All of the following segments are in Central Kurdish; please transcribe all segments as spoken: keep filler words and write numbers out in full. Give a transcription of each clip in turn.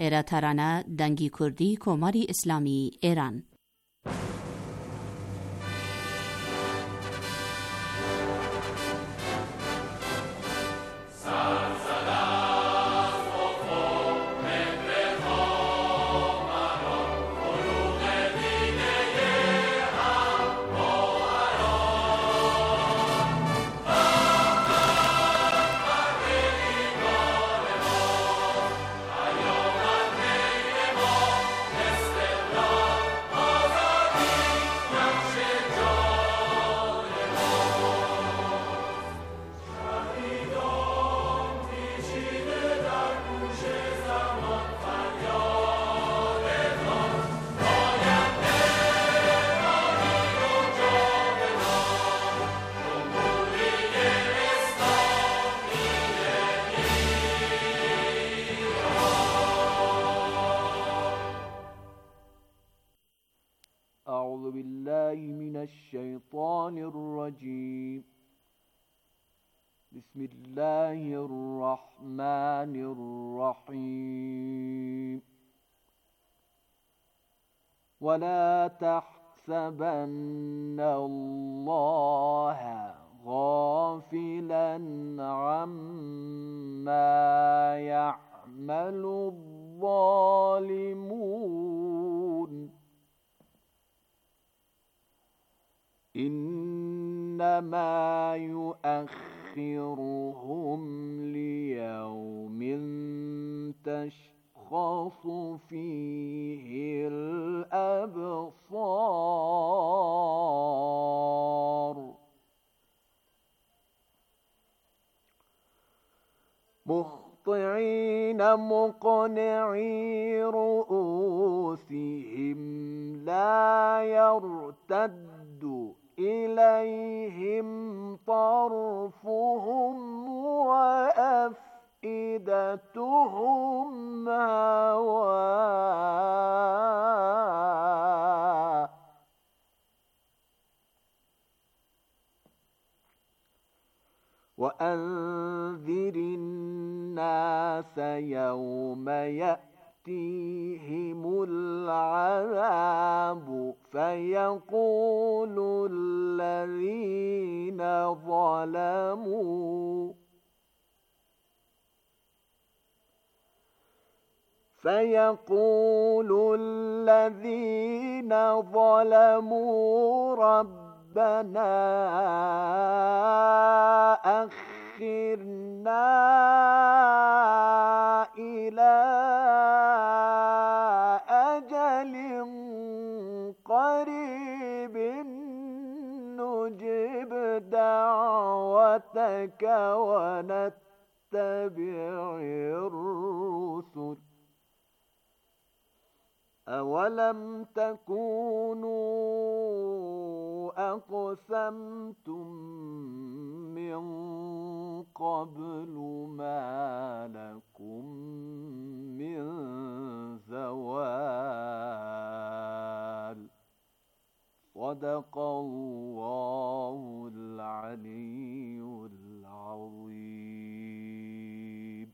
ایراترانه دنگی کردی کماری اسلامی ایران. أعوذ بالله من الشيطان الرجيم. بسم الله الرحمن الرحيم. ولا تحسبن الله غافلا عما يعمل الظالمون إنما يؤخرهم ليوم تشخص فيه الأبصار مهطعين مقنعي رؤوسهم لا يرتد إليهم طرفهم وأفئدتهم هواء وأنذر الناس يوم يأتيهم العذاب فيقول الذين ظلموا فيقول الذين ظلموا ربنا أخرنا إلى أجل قريب نجب دعوتك ونتبع الرسل أولم تكونوا أقسمتم من قبل ما لكم من زوال صدق الله العلي العظيم.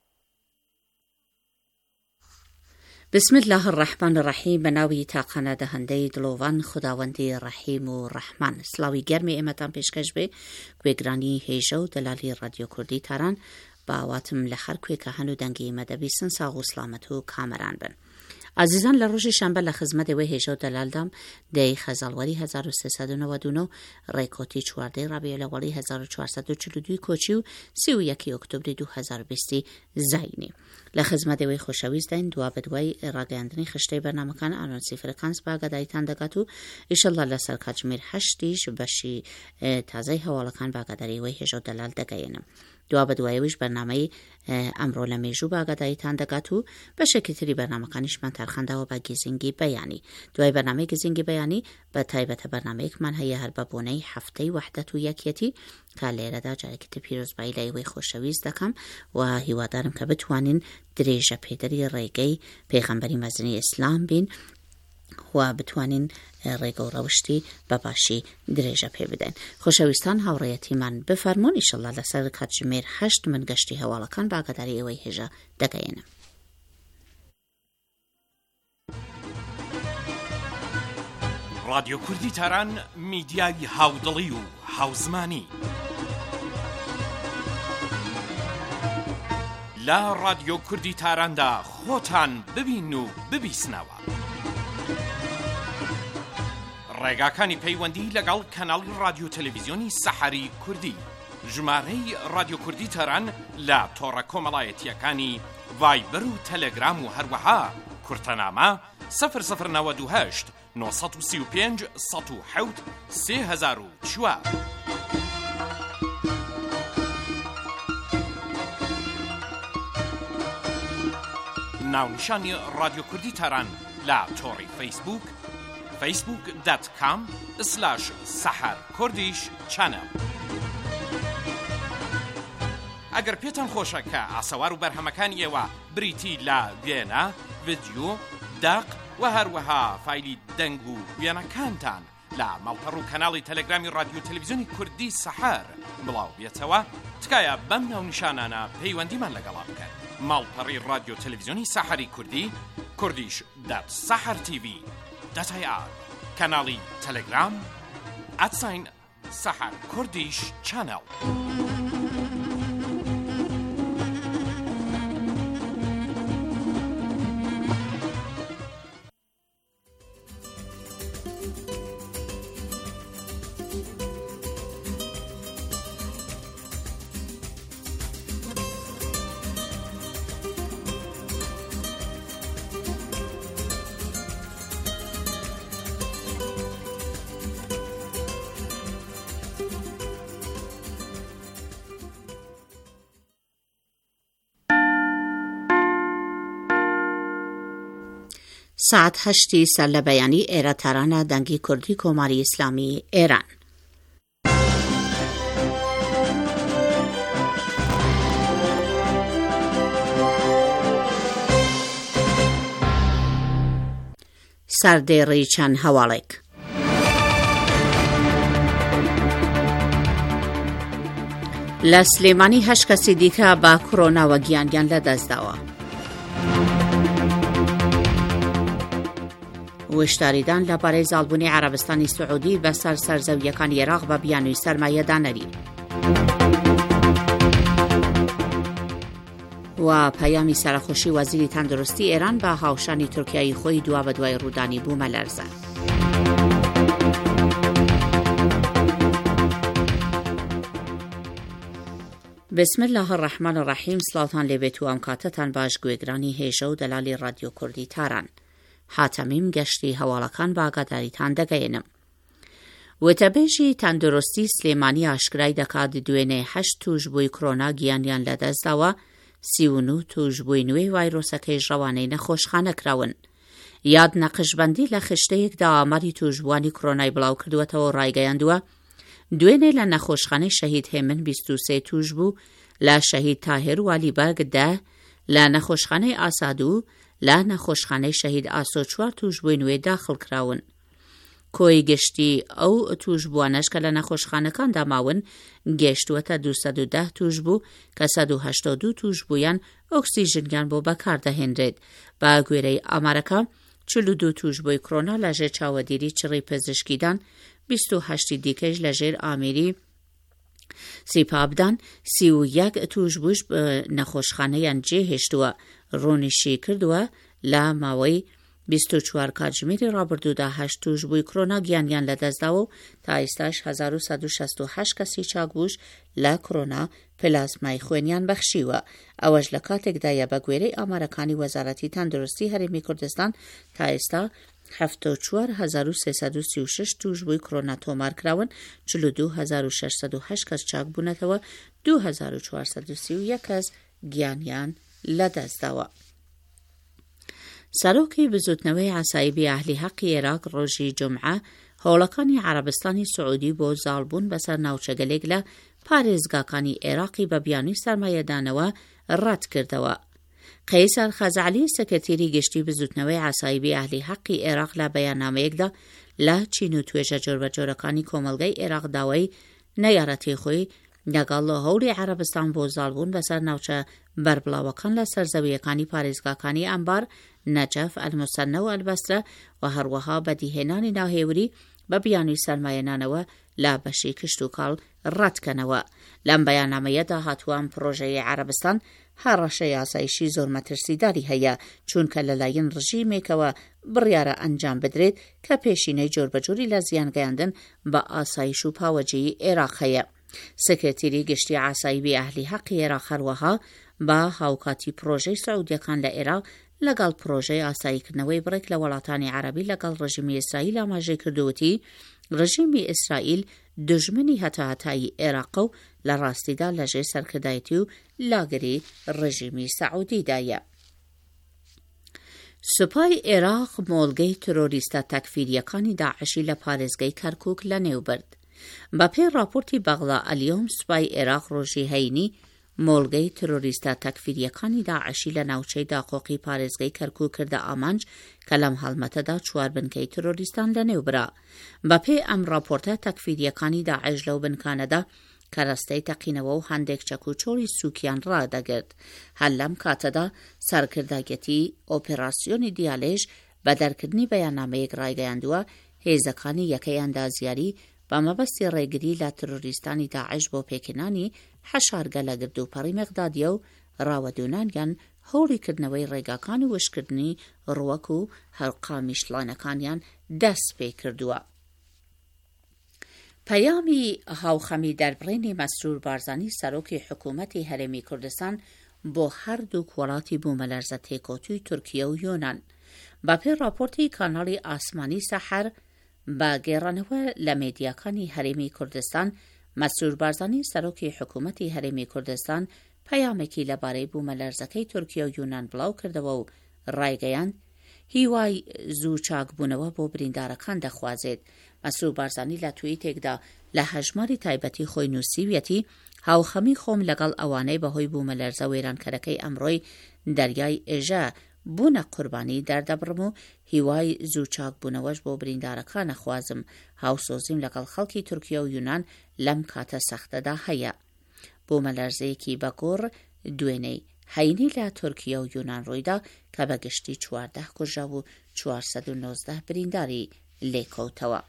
بسم الله الرحمن الرحیم. به ناوی تاقانه دهنده دلوان خداوندی رحیم و رحمان. سلاوی گرمی امتان پیشکش به گوگرانی هیجو دلالی رادیو کردی تاران با واتم لخر کوی که هنو دنگی مدبیسن ساغو سلامتو کامران بن. عزیزان لروژ شنبه لخدمت و هیجو دلال دام دی خزالواری هزار و سیصد و نود و نه ریکوتی چوارده ربیع الاولی هزار و چهارصد و چهل و دو کوچیو سی و یک اکتبر دو هزار و بیست زینی. لخدمت و خوشویستین دعا بدوی راگندنی خشته برنامه‌کان آنونسی فرکانس با گدایتان دگاتو ایشالله لسر کاجمیر هشتیش بشی تازه حوالکان با گداری و هیجو دلال دگاینم. دعا بدوایویش برنامه امرو لمیجو با گدایتان دگاتو به شکلی برنامه کانش من ترخنده و با گیزینگی بیانی. دعای برنامه گیزینگی بیانی به تایبت برنامه یک من هی هر بابونه هفته وحدت و یکیتی که لیره دا جارکت پیروز بایلی وی خوشویز دکم و هیوادارم که بتوانین دریجه پیدری ریگی پیغمبری مزنی اسلام بین و بتوانین ریگو روشتی بباشی دریجه پی بدین. خوشویستان هاوریتی من بفرمون ایشالله لسر کاتجمیر هشت من گشتی حوالکان با گداری اوی هجا دگینم. رادیۆ کوردی تاران میدیای هاودڵی و هاوزمانی لە رادیۆ کوردی تاراندا خۆتان ببین و ببیسنەوە. ڕێگاکانی پەیوەندی لەگەڵ کەناڵی رادیۆ تەلەڤیزیۆنی سەحەری کوردی، ژمارەی رادیۆ کوردی تاران لە تۆڕە کۆمەڵایەتیەکانی ڤایبەر و تەلەگرام و هەروەها کورتەنامە سەفر سەفر نەوەد و هەشت نۆ سەد و سی و پێنج سەد و حەوت سێ هەزار و چوار. ناونیشانی رادیۆ کوردی تاران لە تۆڕی فەیسبوک فەیسبوک دات کام سلاش سەحەر کوردیش چەنەڵ. ئەگەر پێتان خۆشە کە ئاسەوار و بەرهەمەکانی ئێوە بریتی لە وێنە، ڤیدیۆ، داق و هەروەها فایلی دەنگ و وێنەکانتان لە ماڵپەڕ و کەناڵی تەلەگرامی رادیۆ تەلەڤیزیۆنی کوردی سەحەر بڵاو بێتەوە، تکایە بەم ناونیشانانە پەیوەندیمان لەگەڵا بکەن. ماڵپەڕی رادیۆ تەلەڤیزیۆنی سەحەری کوردی، کوردیش دات سەحەر تیڤی دات ئای ئار، کەناڵی تەلەگرام ئەتساین سەحەر کوردیش چەنەڵ. ساعت هەشتی سەر لە بەیانی ئێرە تارانە دەنگی کوردی کۆماری ئیسلامی ئێران. سەردێڕی چەند هەواڵێک. لە سلێمانی هەشت کەسی دیکە بە کۆرۆناوە گیانیان لەدەستداوە. وشتاریدان لەبارەی زاڵبوونی عەرەبستانی سوعودی بەسەر سەرزەویەکانی عێراق بە بیانووی سەرمایەدانەری و پەیامی سەرخۆشی وەزیری تەندروستی ئێران بە هاوشانی تورکیایی خۆی دوا بە دوای ڕوودانی بوومە لەرزە. بسم الله الرحمن الرحیم. سلاوتان لێبێت و ئەم کاتەتان باش گوێگرانی هێژە و دەلالی رادیۆ کوردی تاران. هاتەمیم گەشتی هەواڵەکان بە ئاگاداریتان دەگەێنم. وتەبێژی تەندروستی سلێمانی ئاشکرای دەکات دوێنێ هەشت توشبووی کۆرۆنا گیانیان لەدەستداوە، سی و نۆ توشبووی نوێی ڤایرۆسەکەی ڕەوانەی نەخۆشخانە کراون. یاد نەقشبەندی لە خشتەیەکدا ئاماری توشبووانی کۆرۆنای بڵاو کردوەتەوە ڕایگەیاندووە. دوێنێ لە نەخۆشخانەی شەهید هێمن بیست و سێ توشبوو، لە شەهید تاهێر والیبەرگ دە، لە نەخۆشخانەی ئاسادوو لە نەخۆشخانەی شەهید ئاسۆ چوار توشبووی نوێ داخڵ کراون. کۆی گشتی ئەو توشبووانەش کە لە نەخۆشخانەکاندا ماون گەشتووەتە دووسەد و دە توشبوو کە سەد و هەشتاد و دوو توشبوویان ئۆکسیژنیان بۆ بەکاردەهێنرێت. بە گوێرەی ئامارەکە چل و دوو توشبووی کۆرۆنا لەژێر چاوەدێری چڕی پزیشکیدان، بیست و هەشتی دیکەش لەژێر ئامێری سیپابدان، سی و یەک توشبووش نەخۆشخانەیان جێهێشتووە. ڕۆنیشی کردووە لە ماوەی بیست و چوار کاتژمێری ڕابردوودا هەشت توشبووی کۆرۆنا گیانیان لەدەستداوە و تا ئێستاش هەزار و سەد و شەست و هەشت کەسی چاکبووش لە کۆرۆنا پلازمای خوێنیان بەخشیوە. ئەوەش لە کاتێکدایە بە گوێرەی ئامارەکانی وەزارەتی تەندروستی هەرێمی کوردستان تا ئێستا هەفتە و چوار هەزار و سێسەد و سی و شەش توشبووی کۆرۆنا تۆمارکراون، چل و دوو هەزار و شەشسەد و هەشت کەس چاک بوونەتەوە، دوو هەزار و چوارسەد و سی و یەک کەس گیانیان لەدەستداوە. سەرۆکی بزوتنەوەی ئاسایبی ئەهلی حەقی عێراق ڕۆژی جومعە هەوڵەکانی عەرەبستانی سوعودی بۆ زاڵبوون بەسەر ناوچەگەلێک لە پارێزگاکانی عێراقی بە بیانووی سەرمایەدانەوە ڕەت کردەوە. قەیسەر خەزعەلی سەکرتێری گشتی بزوتنەوەی ئاسایبی ئەهلی حەقی عێراق لە بەیاننامەیەکدا لە چین و توێژە جۆربەجۆرەکانی کۆمەلگای عێراق داوای نەیارەتی خۆی لەگەڵ هەوڵی عەرەبستان بۆ زاڵبوون بەسەر ناوچە بربڵاوەکان لە سەرزەویەکانی پارێزگاکانی ئەمبار، نەجەف، ئەلموسەنە و ئەلبەسرە و هەروەها بەدیهێنانی ناهێوری بە بیانووی سەرمایەنانەوە لا بەشی کشت و کاڵ ڕەتکەنەوە. لەم بەیاننامەیەدا هاتووە پرۆژەیە عەرەبستان هەڕەشە یاسایشی زۆر مەترسیداری هەیە، چونکە لەلایەن ڕژیمێکەوە بڕیارە ئەنجام بدرێت کە پێشینەی جۆربەجۆری لە زیانگەیاندن بە ئاسایش و پاوەجی عێراق هەیە. سکرتێری گشتی ئاسایبی ئەهلی حەقی عێراق هەروەها بە هاوکاتی پرۆژەی سەعودیەکان لە عێراق لەگەڵ پرۆژەی ئاساییکردنەوەی بڕێک لە وڵاتانی عەرەبی لەگەڵ ڕژیمی ئیسرائیل ئاماژەی کردووەتی ڕژیمی ئیسرائیل دژمنی هەتاهەتایی عێراقە و لە ڕاستیدا لەژێر سەرکردایەتی و لاگری ڕژیمی سەعودیدایە. سوپای عێراق مۆڵگەی تۆرۆریستە تەکفیریەکانی داعشی لە پارێزگای کەرکووک لە نێوبرد. بە پێی راپۆرتی بەغڵا ئەلیۆم، سوپای عێراق ڕۆژی هەینی مۆڵگەی تۆرۆریستە تەکفیریەکانی داعشی لە ناوچەی داقۆقی پارێزگای کەرکووک کردە ئامانج کە لەم هەڵمەتەدا چوار بنکەی تۆرۆریستان لەنێوبرا. بە پێی ئەم راپۆرتە تەکفیریەکانی داعش لەو بنکانەدا کە ڕستەی تەقینەوە و هەندێک چەک و چۆڵی سووکیان ڕادەگرت. هەر لەم کاتەدا سەرکردایەتی ئۆپێراسیۆنی دیالێژ بە دەرکردنی بەیاننامەیەک ڕایگەیاندووە هێزەکانی یەکەی ئەندازیاری بە مەبەستی ڕێگری لە تۆرۆریستانی داعش بۆ پێکێنانی حەشارگە لە گردوپەڕی مێغدادیە و ڕاوەدونانیان هەوڵیکردنەوەی ڕێگاکان و وشکردنی ڕووەک و هەرقامی شڵانەکانیان دەست پێ کردووە. پەیامی هاوخەمی دەربڕینی مەسرور بارزانی سەرۆکی حکوومەتی هەرێمی کوردستان بۆ هەردوو وڵاتی بوومەلەرزە تێکۆتووی تورکیە و یۆنان. بە پێی راپۆرتی کاناڵی ئاسمانی سەحەر بە گێڕانەوە لە مێدیاکانی هەرێمی کوردستان، مەسرور بارزانی سەرۆکی حکوومەتی هەرێمی کوردستان پەیامێکی لەبارەی بوومەلەرزەکەی تورکیە و یۆنان بڵاو کردەوە و ڕایگەیاند هیوای زوو چاکبوونەوە بۆ بریندارەکان دەخوازێت. مەسرور بارزانی لە توییتێکدا لە هەژماری تایبەتی خۆی نووسیویەتی هاوخەمی خۆم لەگەڵ ئەوانەی بەهۆی بوومەلەرزە وێرانکەرەکەی ئەمڕۆی دەریای ئێژە بوونە قوربانی دەردەبڕم و هیوای زوو چاکبوونەوەش بۆ بریندارەکانە خوازم. هاوسۆزیم لەگەڵ خەڵکی تورکیە و یۆنان لەم کاتە سەختەدا هەیە. بوومەلەرزەیەکی بەگۆڕ دوێنەی هەینی لە تورکیە و یۆنان ڕوویدا کە بە گشتی چواردە کوژە و چوارسەد و نۆزدە برینداری لێکەوتەوە.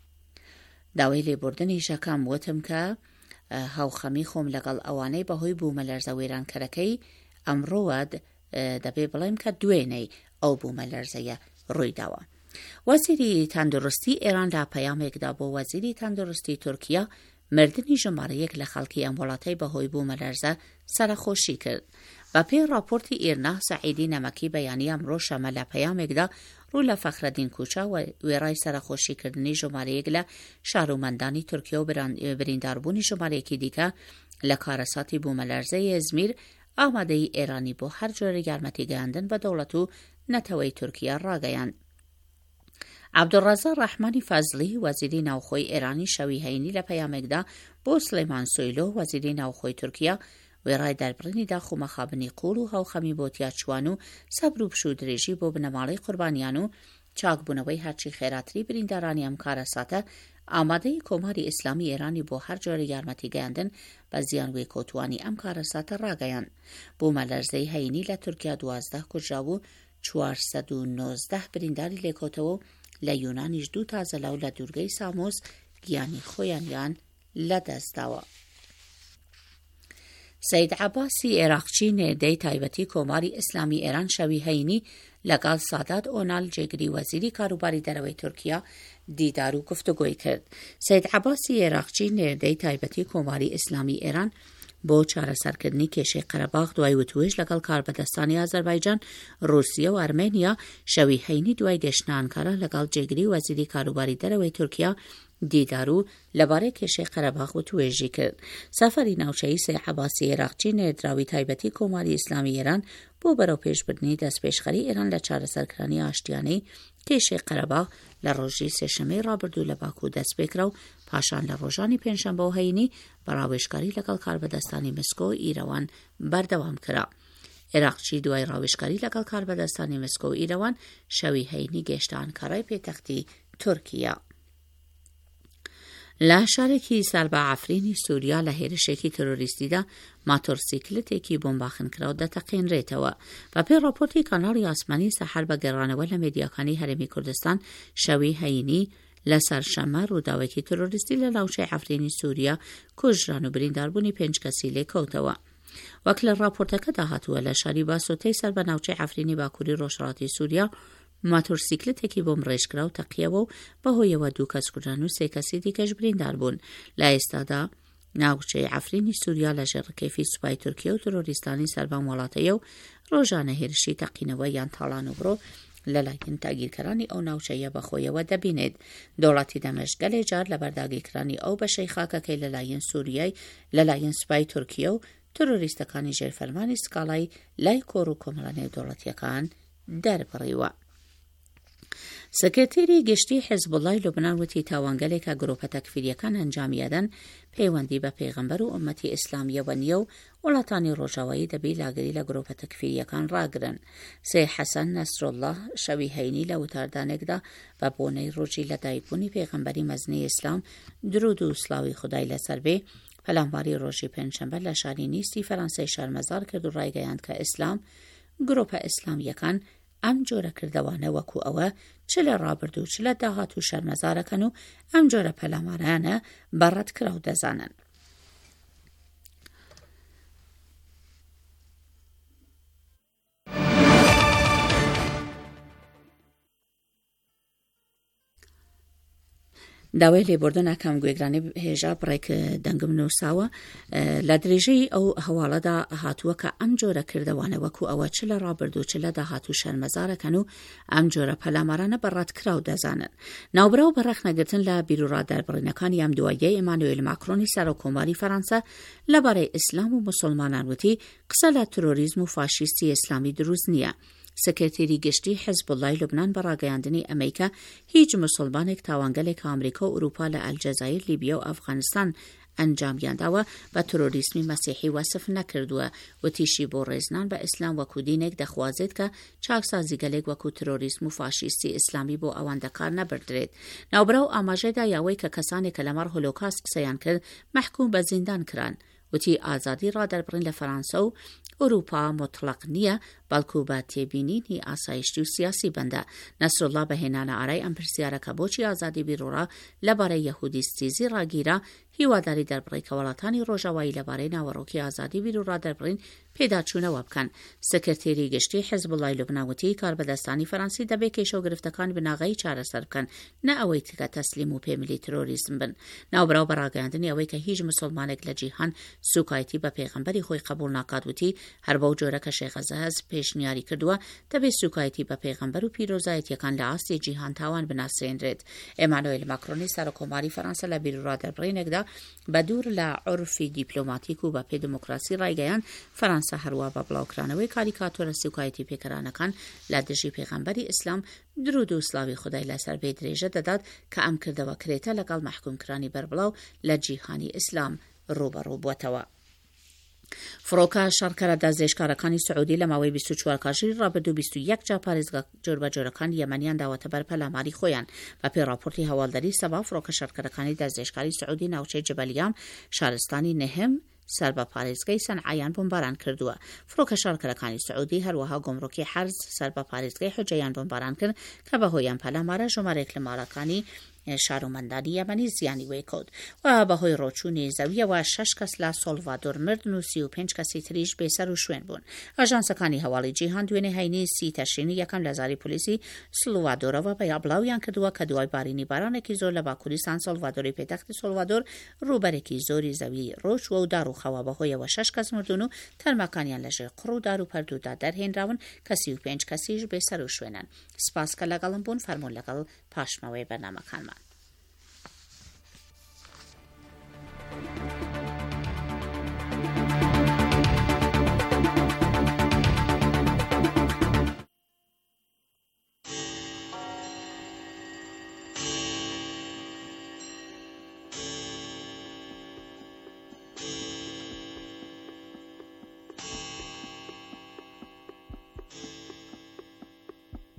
داوای لێبوردنی ژەکەم وتم کە هاوخەمی خۆم لەگەڵ ئەوانەی بەهۆی بوومەلەرزە وێرانکەرەکەی ئەمڕۆوە دەبێ بڵێم کە دوێنەی ئەو بوومەلەرزەیە ڕوویداوە. وەزیری تەندروستی ئێران لە پەیامێکدا بۆ وەزیری تەندروستی تورکیا مردنی ژمارەیەک لە خەڵکی ئەم وڵاتەی بەهۆی بوومەلەرزە سەرخۆشی کرد. بە پێی راپۆرتی ئێرنا، سەعیدی نەمەکی بەیانی ئەمڕۆ شەمە لە پەیامێکدا ڕوو لە فەخرەدین کوچا و وێڕای سەرخۆشیکردنی ژمارەیەک لە شارۆمەندانی تورکیا و برینداربوونی ژمارەیەکی دیکە لە کارەساتی بوومەلەرزەی ئەزمیر ئامادەی ئێرانی بۆ هەر جۆرە یارمەتی گەیاندن بە دەوڵەت و نەتەوەی تورکیا ڕاگەیاند. عەبدوڕەزاق ڕەحمانی فەزلی وەزیری ناوخۆی ئێرانی شەوی هەینی لە پەیامێکدا بۆ سلەیمان سۆیلۆ وەزیری ناوخۆی تورکیا وێڕای دەربڕینی داخومەخابنی قوڵ و هاوخەمی بۆ تیاچوان و سەبر و پشوو درێژی بۆ بنەماڵەی قوربانیان و چاکبوونەوەی هەرچی خێراتری بریندارانی ئەم کارەساتە ئامادەی کۆماری ئیسلامی ئێرانی بۆ هەر جۆرە یارمەتی گەیاندن بە زیانوێ کۆتوانی ئەم کارەساتە ڕاگەیاند. بوومەلەرزەی هەینی لە تورکیا دوازدە کوژرا و چوارسەد و نۆزدە برینداری لێکۆتەوە و لە یۆنانیش دوو تازەلاو لە دوورگەی سامۆس گیانی خۆیانیان لەدەستداوە. سەید عەباسی عێراقچی نێردەی تایبەتی کۆماری ئیسلامی ئێران شەوی هەینی لەگەڵ سادات ئۆنال جێگری وەزیری کاروباری دەرەوەی تورکیا دیدار و گفتوگۆی کرد. سەید عەباسی عێراقچی نێردەی تایبەتی کۆماری ئیسلامی ئێران بۆ چارەسەرکردنی کێشەی قەرەباغ دوای وتوێژ لەگەڵ کاربەدەستانی ئازەربایجان، رووسیا و ئەرمێنیا شەوی هەینی دوای گەشتنە ئەنکارە لەگەڵ جێگری وەزیری کاروباری دەرەوەی تورکیا دیدار و لەبارەی کێشەی قەرەباغ وتوێژی کرد. سەفەری ناوچەیی سەید عەباسی عێراقچی نێردراوی تایبەتی کۆماری ئیسلامی ئێران بۆ بەرەو پێشبردنی دەستپێشخەری ئێران لە چارەسەرکردنی ئاشتیانەی کێشەی قەرەباغ لە ڕۆژی سێشەمەی ڕابردوو لە باکوو دەست پێکرا و پاشان لە ڕۆژانی پێنجشەمبە و هەینی بەڕاوێژکاری لەگەڵ کاربەدەستانی مسکۆ و ئیرەوان بەردەوام کرا. عێراقچی دوای ڕاوێژکاری لەگەڵ کاربەدەستانی مسکۆ و ئیرەوان شەوی هەینی گەیشتە ئەنکارای پێتەختی تورکیا. لە شارێکی سەر بە عەفرینی سووریا لە هێرشێکی تۆرۆریستیدا ماتۆرسیکلتێکی بۆمباخن کراو دەتەقێنرێتەوە. بە پێی ڕاپۆرتی کاناڵی ئاسمانی سەحەر بە گەڕانەوە لە مێدیاکانی هەرێمی کوردستان شەوی هەینی لە سەرشەمە ڕووداوێکی تۆرۆریستی لە ناوچەی عەفرینی سووریا کوژران و برینداربوونی پێنج کەسی لێکەوتەوە. وەک لە ڕاپۆرتەکەدا هاتووە لە شاری باسۆتەی سەر بە ناوچەی عەفرینی باکووری ڕۆژهەڵاتی سووریا ماتۆرسیکلتێکی بۆم ڕێژکرا و تەقیەوە و بەهۆیەوە دوو کەس کوژران و سێ کەسی دیکەش بریندار بوون. لە ئێستادا ناوچەی عەفرینی سووریا لە ژێڕکەفی سوپای تورکیە و تۆرۆریستانی سەربەم وڵاتەیە و ڕۆژانە هێرشی تەقینەوە یان تاڵان و بڕۆ لەلایەن تاگیرکەرانی ئەو ناوچەیە بەخۆیەوە دەبینێت. دەوڵەتی دەمەشق گەلێ جار لە بەرداگیرکرانی ئەو بەشەی خاکەکەی لەلایەن سووریای لەلایەن سوپای تورکیە و تۆرۆریستەکانی ژێرفەرمانی سکاڵای لای کۆڕ و کۆمەڵانەی دەوڵەتیەکان دەربڕیوە. سکرتێری گشتی حیزبوڵای لوبنان وتی تاوانگەلێکە گرۆپە تەکفیریەکان ئەنجامیەدەن پەیوەندی بە پێغەمبەر و ئومەتی ئیسلامیەوە نییە و وڵاتانی ڕۆژاوایی دەبی لاگەری لە گرۆپە تەکفیریەکان ڕاگرن. سێ حەسەن نەسرۆڵڵاه شەوی هەینی لە وتاردانێکدا بە بۆنەی ڕۆژی لەدایکبوونی پێغەمبەری مەزنی ئیسلام درود و سڵاوی خودای لەسەر بێ پەلامواری ڕۆژی پێنجشەمبە لە شاری نیستی فەرەنسای شارمەزار کرد و ڕایگەیاند کە ئیسلام گرۆپە ئیسلامیەکان ئەم جۆرە کردەوانە وەکو ئەوە چ لە ڕابردوو چ لە داهات و شەرمەزارەکەن و ئەم جۆرە پەلامارانە بەڕەت کراو دەزانن. داوای لێبوردن ئەکەم گوێگرانی هێژا بڕێک دەنگم نووساوە لە درێژەی ئەو هەواڵەدا هاتووە کە ئەم جۆرە کردەوانە وەکو ئەوە چ لە ڕابردوو چ لە داهات و شەرمەزارەکەن و ئەم جۆرە پەلامارانە بەڕەت کراو دەزانن. ناوبرا و بەڕێخنەگرتن لە بیرروڕادەربڕینەکانی ئەم دواییە ئیمانوئێل ماکرۆنی سەرۆکۆماری فەرەنسا لەبارەی ئیسلام و موسڵمانان وتی قسە لە تۆرۆریزم و فاشیستی ئیسلامی دروست نییە. سکرتێری گشتی حیزبوڵای لوبنان بە ڕاگەیاندنی ئەمریکا هیچ موسڵمانێک تاوانگەلێک ئەمریکا و ئوروپا لە ئەلجەزایر لیبیا و ئەفغانستان ئەنجامیانداوە بە تۆرۆریسمی مەسیحی وەسف نەکردووە و تیشی بۆ ڕێزنان بە ئیسلام وەکو دینێک دەخوازێت کە چاکسازیگەلێک وەکو تۆرۆریسم و فاشیستی ئیسلامی بۆ ئەوان دەکار نەبردرێت. ناوبرا و ئاماژەدا یاوەی کە کەسانێک کە لەمەڕ هۆلۆکاست قسەیان کرد مەحکوم بە زیندان کران. وتی ئازادی ڕادەربڕین لە فەرەنسا و ئوروپا مطلق نییە بەڵکو بە تێبینینی ئاسایشتی و سیاسی بەندە. نەسرۆڵڵا بەهێنانە ئارای ئەم پرسیارەکە بۆچی ئازادی بیرڕۆڕا لەبارەی یەهودیستیزی ڕاگیرە هیواداری دەربڕی کە وڵاتانی ڕۆژاوایی لەبارەی ناوەڕۆکی ئازادی بیر و ڕادەربڕین پێداچوونەوە بکەن. سکرتێری گشتی حیزبوڵای لوبنان وتی کاربەدەستانی فەرەنسی دەبێت کێشە و گرفتەکان بناغەی چارەسەر بکەن نە ئەوەی کە تەسلیم و پێملی تۆرۆریسم بن. ناوبرا و بەڕاگەیاندنی ئەوەی کە هیچ مسلمانێک لە جیهان سوکایەتی بە پێغەمبەری خۆی قبول ناکات وتی هەر بەو جۆرە کە شێخ زەهەز پێشنیاری کردووە دەبێت سوکایەتی بە پێغەمبەر و پیرۆزایەتیەکان لە ئاستی جیهان تاوان بناسرێنرێت. ئیمانوئێل ماکرۆنی سەرۆکۆماری فەرەنسا لە بیرروڕادەربڕینێکدا بە دوور لە عورفی دیپلۆماتیک و بە پێ دموکراسی ڕایگەیاند فەرەنسا هەروە بە بڵاوکرانەوەی کاریکاتۆرە سوکایەتی پێکەرانەکان لە دژی پێغەمبەری ئیسلام درود و سڵاوی خودای لەسەر بێ درێژە دەدات کە ئەم کردەوە کرێتە لەگەڵ مەحکومکرانی بەربڵاو لە جیهانی ئیسلام ڕوبەڕوو بووەتەوە. فڕۆکە شەڕکەرە دەستدرێژکارەکانی سعودی لە ماوەی بیست و چوار کاژێری ڕابردوو بیست و یەک جا پارێزگا جۆربەجۆرەکان یەمەنیان داوەتە بەر پەلاماری خۆیان. بە پێی راپۆرتی هەواڵدەری سەبا فڕۆکە شەڕکەرەکانی دەستدرێژکاری سعودی ناوچەی جبەلیام شارستانی نەهم سەر بە پارێزگای سەنعایان بۆمباران کردووە. فڕۆکە شەڕکەرەکانی سعودی هەروەها گۆمڕۆکی حەرز سەر بە پارێزگای حوجەیان بۆمباران کرد کە بەهۆیان پەلامارە ژمارەیەک لە ماڵەکانی شارۆمەندانی یەمەنی زیانی وێکەوت و بەهۆی ڕۆچوونی زەویەوە شەش کەس لە سۆلڤادۆر مردن و سی و پێنج کەسی تریش بێسەر و شوێن بوون. ئاژانسەکانی هەواڵی جیهان دوێنێ هەینی سی تەشرینی یەکەم لە زاری پۆلیسی سلڤادۆرەوە بە یابڵاویان کردووە کە دوای بارینی بارانێکی زۆر لە باکووری سان سۆلڤادۆری پێتەختی سۆلڤادۆر ڕووبەرێکی زۆری زەوی ڕۆژوە و داڕوخەوە بەهۆیەوە شەش کەس مردون و تەرماکانیان لەژێر قڕ و دار و پەردوودا دەرهێنراون کە سی و پێنج کەسیش بێسەر و شوێنن. سپاس کە لەگەڵم بوون. فەرموون لەگەڵ پاشمەوەی بەرنامەکانمان.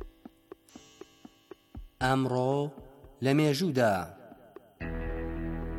ئەمڕۆ لە مێژوودا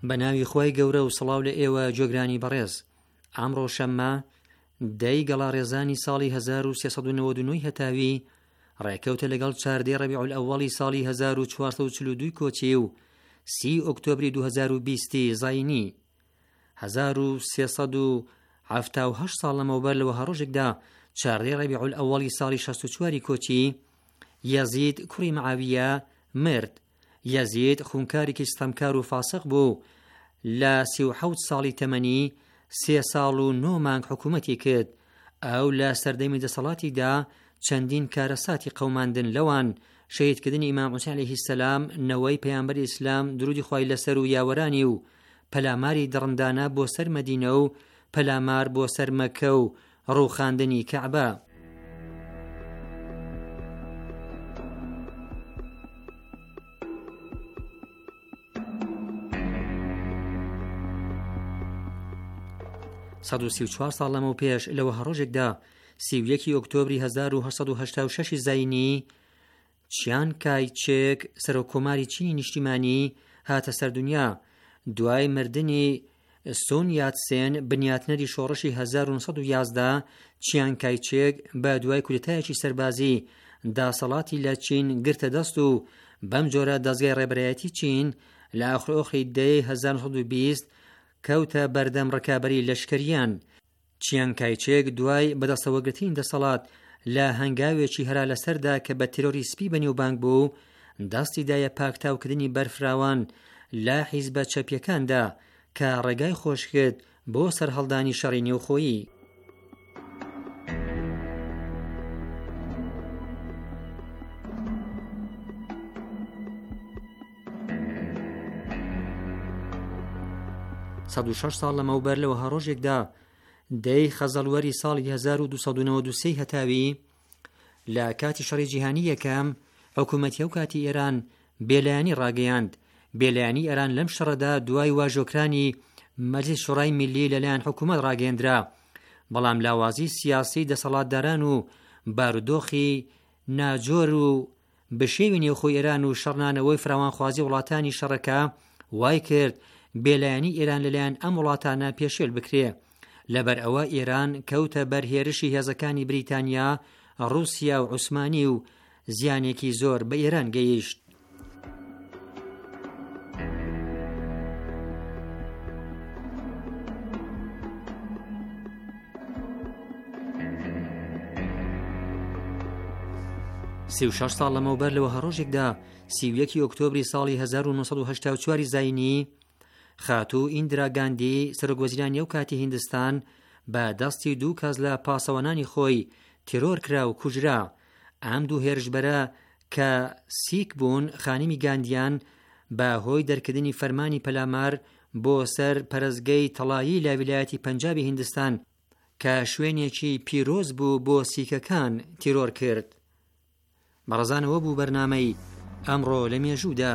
بە ناوی خۆی گەورە و سڵاو لە ئێوە جۆگرانی بەڕێز. ئەمڕۆ شەممە دەی گەڵاڕێزانی ساڵی هەزار و سێسەد و نەوەد و نۆی هەتاوی ڕێکەوتە لەگەڵ چاردەی ڕەبیع الئەوەڵی ساڵی هەزار و چوارسەد و چل و دوو کۆچی و سی ئۆکتۆبری دوو هەزار و بیستی زاینی. هەزار و سێسەد و هەفتا و هەشت ساڵ لەمەوبەر لەوە هەڕۆژێکدا چاردەی ڕەبیع الئەوەڵی ساڵی شەست و چواری کۆچی یەزید کوڕی معاویە مرد. یەزید خوونکارێکی ستەمکار و فاسق بوو. لە سی و حەوت ساڵی تەمەنی سێ ساڵ و نۆ مانگ حکوومەتی کرد. ئەو لە سەردەمی دەسەڵاتیدا چەندین کارەساتی قەوماندن، لەوان شەهیدکردنی ئیمام حوسێن عەلەیهی سەلام، نەوەی پەیامبەری ئیسلام درودی خوای لەسەر و یاوەرانی و پەلاماری دڕندانە بۆ سەر مەدینە و پەلامار بۆ سەر مەکە و ڕووخاندنی کەعبە. سەد و سی و چوار ساڵ لەمەو پێش لەوە هەڕۆژێکدا سی و یەکی ئۆکتۆبری هەزار و هەشت سەد و هەشتا و شەشی زاینی چیان کای چێک سەرۆکۆماری چینی نیشتیمانی هاتە سەردونیا. دوای مردنی سۆن یاتسێن بنیاتنەری شۆڕشی هەزار و نۆ سەد و یازدە چیان کای چێک بە دوای کودتایەکی سەربازی داسەڵاتی لە چین گرتە دەست و بەم جۆرە دەستگای ڕێبەرایەتی چین لە ئاخرۆخی دەی هەزار و نۆ سەد و بیست کەوتە بەردەم ڕکابەری لەشکریان. چیان کای چێک دوای بەدەستەوەگرتنی دەسەڵات لە هەنگاوێکی هەرا لەسەردا کە بە تیرۆری سپی بەنێوبانگ بوو، دەستی دایە پاکتاوکردنی بەرفراوان لە حیزبە چەپیەکاندا کە ڕێگای خۆش کرد بۆ سەرهەڵدانی شەڕی نێوخۆیی. سەد و شەش ساڵ لەمەوبەر لەوە هەڕۆژێکدا دەی خەزەڵوەری ساڵی هەزار و دوو سەد و نەوەد و سێ هەتاوی لە کاتی شەڕی جیهانی یەکەم حکوومەتی ئەو کاتی ئێران بێلایانی ڕاگەیاند. بێلایانی ئێران لەم شەڕەدا دوای واژۆکرانی مەجلیس شوڕای میلی لەلایەن حکوومەت ڕاگەیاندرا، بەڵام لاوازی سیاسی دەسەڵاتداران و بارودۆخی ناجۆر و بەشێوی نێوخۆی ئێران و شەڕنانەوەی فراوانخوازی وڵاتانی شەڕەکە وای کرد بێلایانی ئێران لەلایەن ئەم وڵاتانە پێشێل بکرێ. لەبەر ئەوە ئێران کەوتە بەرهێرشی هێزەکانی بریتانیا، ڕووسیا و عوسمانی و زیانێکی زۆر بە ئێران گەیشت. سی و شەش ساڵ لەمەوبەر لەوە هەڕۆژێکدا سی و یەکی ئۆکتۆبری ساڵی هەزار و نۆ سەد و هەشتا و چواری زاینی خاتوو ئیندرا گاندی سەرۆکوەزیرانی ئەو کاتی هیندستان بە دەستی دوو کەس لە پاسەوانانی خۆی تیرۆر کرا و کوژرا. ئەم دوو هێرشبەرە کە سیک بوون خانمی گاندیان بە هۆی دەرکردنی فەرمانی پەلامار بۆ سەر پەرستگەی تەڵایی لە ویلایەتی پەنجابی هیندستان کە شوێنێکی پیرۆز بوو بۆ سیکەکان تیرۆر کرد. بەڕەزانەوە بوو بەرنامەی ئەمڕۆ لە مێژوودا.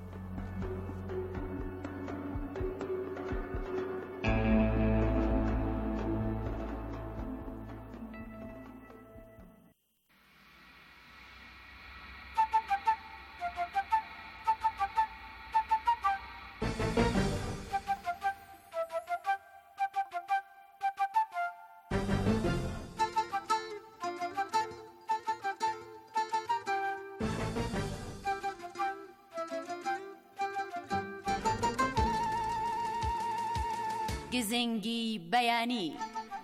گزنگی بەیانی.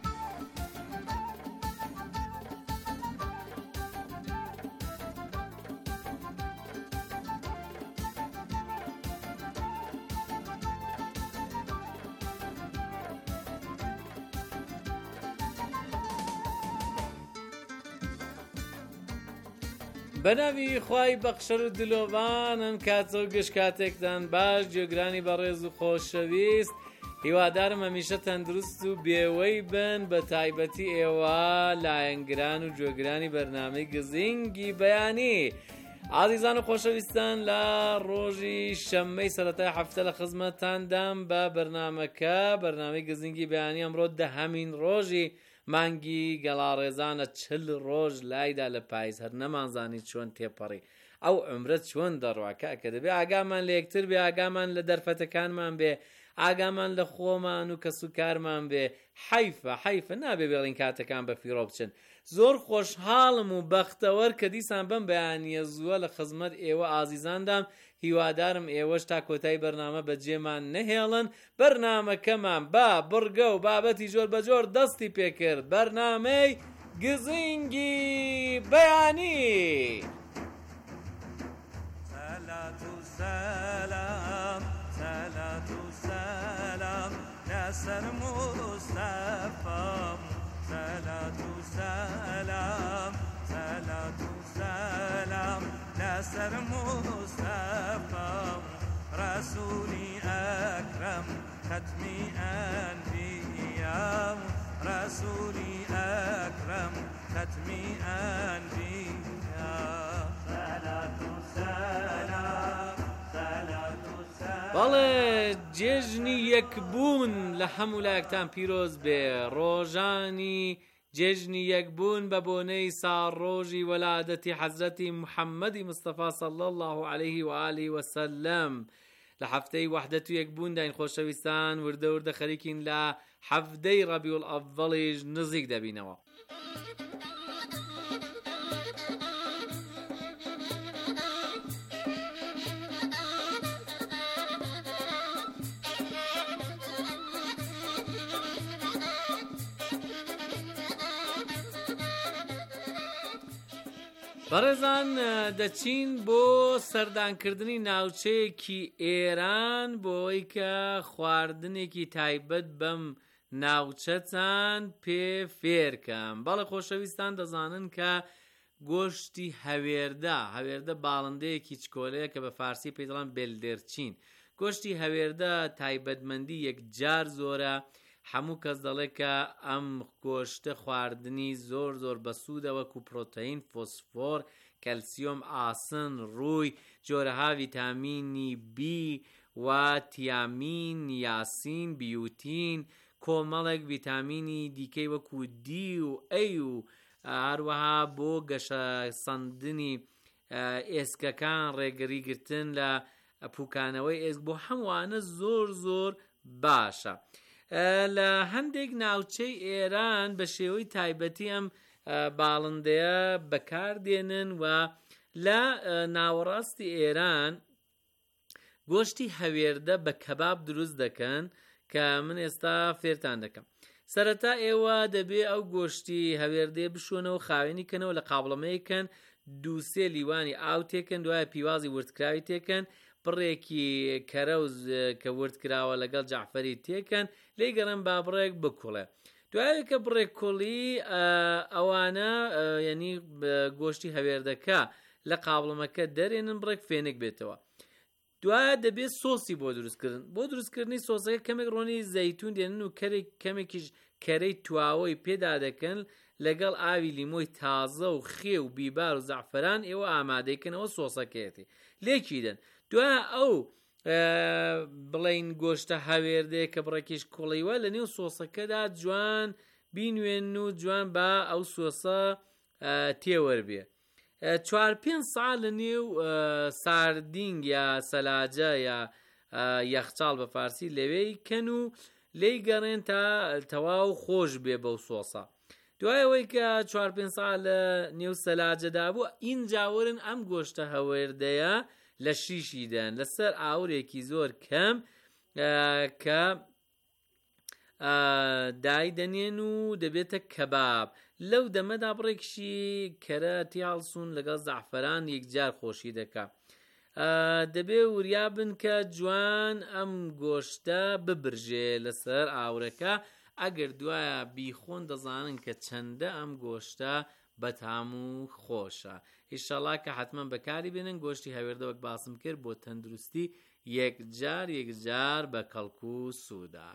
بەناوی خوای بەخشەر و دلۆڤان ئەم کاتە و گشت کاتێکتان باش گوێگرانی بەڕێز و خۆشەویست، هیوادارم هەمیشە تەندروست و بێوەی بن، بە تایبەتی ئێوە لایەنگران و گوێگرانی بەرنامەی گزنگی بەیانی. عزیزان و خۆشەویستان، لە ڕۆژی شەممەی سەرەتای هەفتە لە خزمەتتاندام بە بەرنامەکە بەرنامەی گزنگی بەیانی. ئەمڕۆ دەهەمین ڕۆژی مانگی گەڵاڕێزانە، چل ڕۆژ لایدا لە پاییز، هەر نەمانزانی چۆن تێپەڕی ئەو عمرەت چۆن دەڕواکە کە دەبێ ئاگامان لە یەکتر بێ، ئاگامان لە دەرفەتەکانمان بێ، ئاگامان لە خۆمان و کەس و کارمان بێ حیفە حیفە نابێ بێڵین کاتەکان بە فیرۆ بچن. زۆر خۆشحاڵم و بەختەوەر کە دیسان بەم بەیانیە زووە لە خزمەت ئێوە ئازیزاندام. هیوادارم ئێوەش تا کۆتایی بەرنامە بەجێمان نەهێڵن. بەرنامەکەمان با بڕگە و بابەتی جۆر بە جۆر دەستی پێکرد. بەرنامەی گزینگی بەیانی. صلاة السلام صلاة السلام نسر مصطفى صلاة السلام صلاة السلام نسر مصطفى رسولي أكرم ختمي أنبياء رسولي أكرم ختمي أنبياء صلاة السلام صلاة السلام. بەڵێ جێژنی یەکبوون لە هەموو لایەکتان پیرۆز بێ. ڕۆژانی جێژنی یەکبوون بە بۆنەی ساڕۆژی وەلادەتی حەزرەتی محەممەدی مستەفا صلی الله عليه و آله وسلم لە هەفتەی وەحدەت و یەکبوون داین خۆشەویستان وردە وردە خەریکین لە هەفتەی ڕەبیع الئەڤەڵیش نزیک دەبینەوە. بەڕێزان دەچین بۆ سەردانکردنی ناوچەیەکی ئێران بۆی کە خواردنێکی تایبەت بەم ناوچەتان پێ فێرکەم. بەڵێ خۆشەویستان دەزانن کە گۆشتی هەوێردە هەوێردە باڵندەیەکی چکۆلەیە کە بە فارسی پێی دەڵێن بێلدێرچین. گۆشتی هەوێردە تایبەتمەندی یەکجار زۆرە. هەموو کەس دەڵێ کە ئەم گۆشتە خواردنی زۆر زۆر بەسوودە وەکو پرۆتەین، فۆسفۆر، کەلسیۆم، ئاسن، ڕووی، جۆرەها ڤیتامینی بی و تیامین، یاسین، بیوتین، کۆمەڵێک ڤیتامینی دیکەی وەکو دی و ئەی و هەروەها بۆ گەشە سەندنی ئێسکەکان ڕێگەری گرتن لە پوکانەوەی ئێسک بۆ هەمووانە زۆر زۆر باشە. لە هەندێک ناوچەی ئێران بە شێوەی تایبەتی ئەم باڵندەیە بەکاردێنن و لە ناوەڕاستی ئێران گۆشتی هەوێردە بە کەباب دروست دەکەن کە من ئێستا فێرتان دەکەم. سەرەتا ئێوە دەبێ ئەو گۆشتی هەوێردەیە بشۆنەوە خاوێنی کەنەوە لە قاوڵەمەیەکەن دووسێ لیوانی ئاو تێکەن دوایە پیوازی وردکراوی تێکەن پڕێکی کەرەوز کە وردکراوە لەگەڵ جەعفەری تێکەن لێی گەڕن با بڕێک بکوڵێ. دوایە کە بڕێک کوڵی ئەوانە یعنی گۆشتی هەوێردەکە لە قاوڵەمەکە دەرێنن بڕێک فێنک بێتەوە. دوایە دەبێت سۆسی بۆ دروستکردن. بۆ دروستکردنی سۆسەکە کەمێک ڕۆنی زەیتون دێنن و کەمێکیش کەرەی تواوەی پێدا دەکەن لەگەڵ ئاوی لیمۆی تازە و خێ و بیبار و زەعفەران ئێوە ئامادەیکەنەوە سۆسەکەیەتی لێکی دەن. دوایە ئەو بڵین گۆشتە هەوێردەیە کە بڕێکیش کوڵیوە لە نێو سۆسەکەدا جوان بینوێن و جوان بە ئەو سۆسە تێوەربێ. چوار پێنج ساعت لە نێو ساردینگ یا سەلاجە یا یەخچاڵ بە فارسی لەوێی کەن و لێی گەڕێن تا تەواو خۆش بێ بەو سۆسە. دوایەوەی کە چوار پێنج ساعت لە نێو سەلاجەدا بوو ئینجاورن ئەم گۆشتە هەوێردەیە لە شیشی دەن لەسەر ئاورێکی زۆر کەم کە دایدەنێن و دەبێتە کەباب. لەو دەمەدا بڕێکشی کەرە تیاڵسون لەگەڵ زەعفەران یەکجار خۆشی دەکا. دەبێ وریابن کە جوان ئەم گۆشتە ببرژێ لەسەر ئاورەکە. ئەگەر دوایە بیخۆن دەزانن کە چەندە ئەم گۆشتە بەتام و خۆشە. ئیشەڵا کە حتمما بەکاری بێنن گۆشتی هەوێردە وەک باسم کرد بۆ تەندروستی یەکجار یەکجار بە کەڵک و سوودا.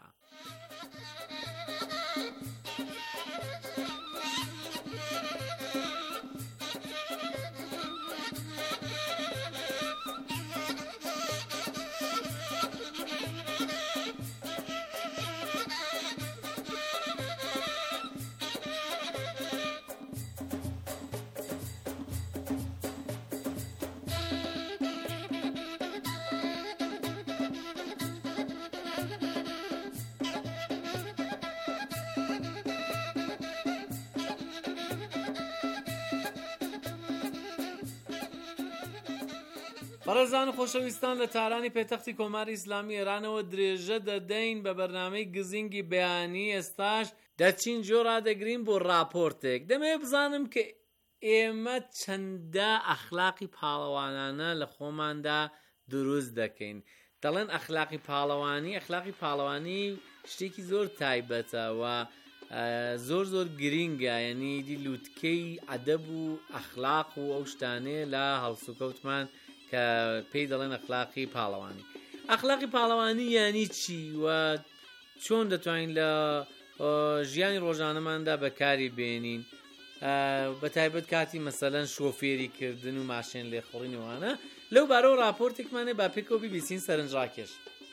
بەڕێزان و خۆشەویستان لە تارانی پێتەختی کۆماری ئیسلامی ئێرانەوە درێژە دەدەین بە بەرنامەی گزینگی بەیانی. ئێستاش دەچین جۆ ڕادەگرین بۆ راپۆرتێک. دەمەوێت بزانم کە ئێمە چەندە ئەخلاقی پاڵەوانانە لە خۆماندا دروست دەکەین. دەڵێن ئەخلاقی پاڵەوانی ئەخلاقی پاڵەوانی شتێکی زۆر تایبەتە و زۆر زۆر گرینگە، یعنی دی لووتکەی ئەدەب و ئەخلاق و ئەو شتانەیە لە هەڵسوکەوتمان کە پێی دەڵێن ئەخلاقی پاڵەوانی. ئەخلاقی پاڵەوانی یعنی چی و چۆن دەتوانین لە ژیانی ڕۆژانەماندا بەکاری بێنین، بە تایبەت کاتی مەسەلەن شۆفێریکردن و ماشێن لێخۆڕینەوانە. لەو بارەوە راپۆرتێکمانێ با پێکەوە بیبیسین سەرنجڕاکێش.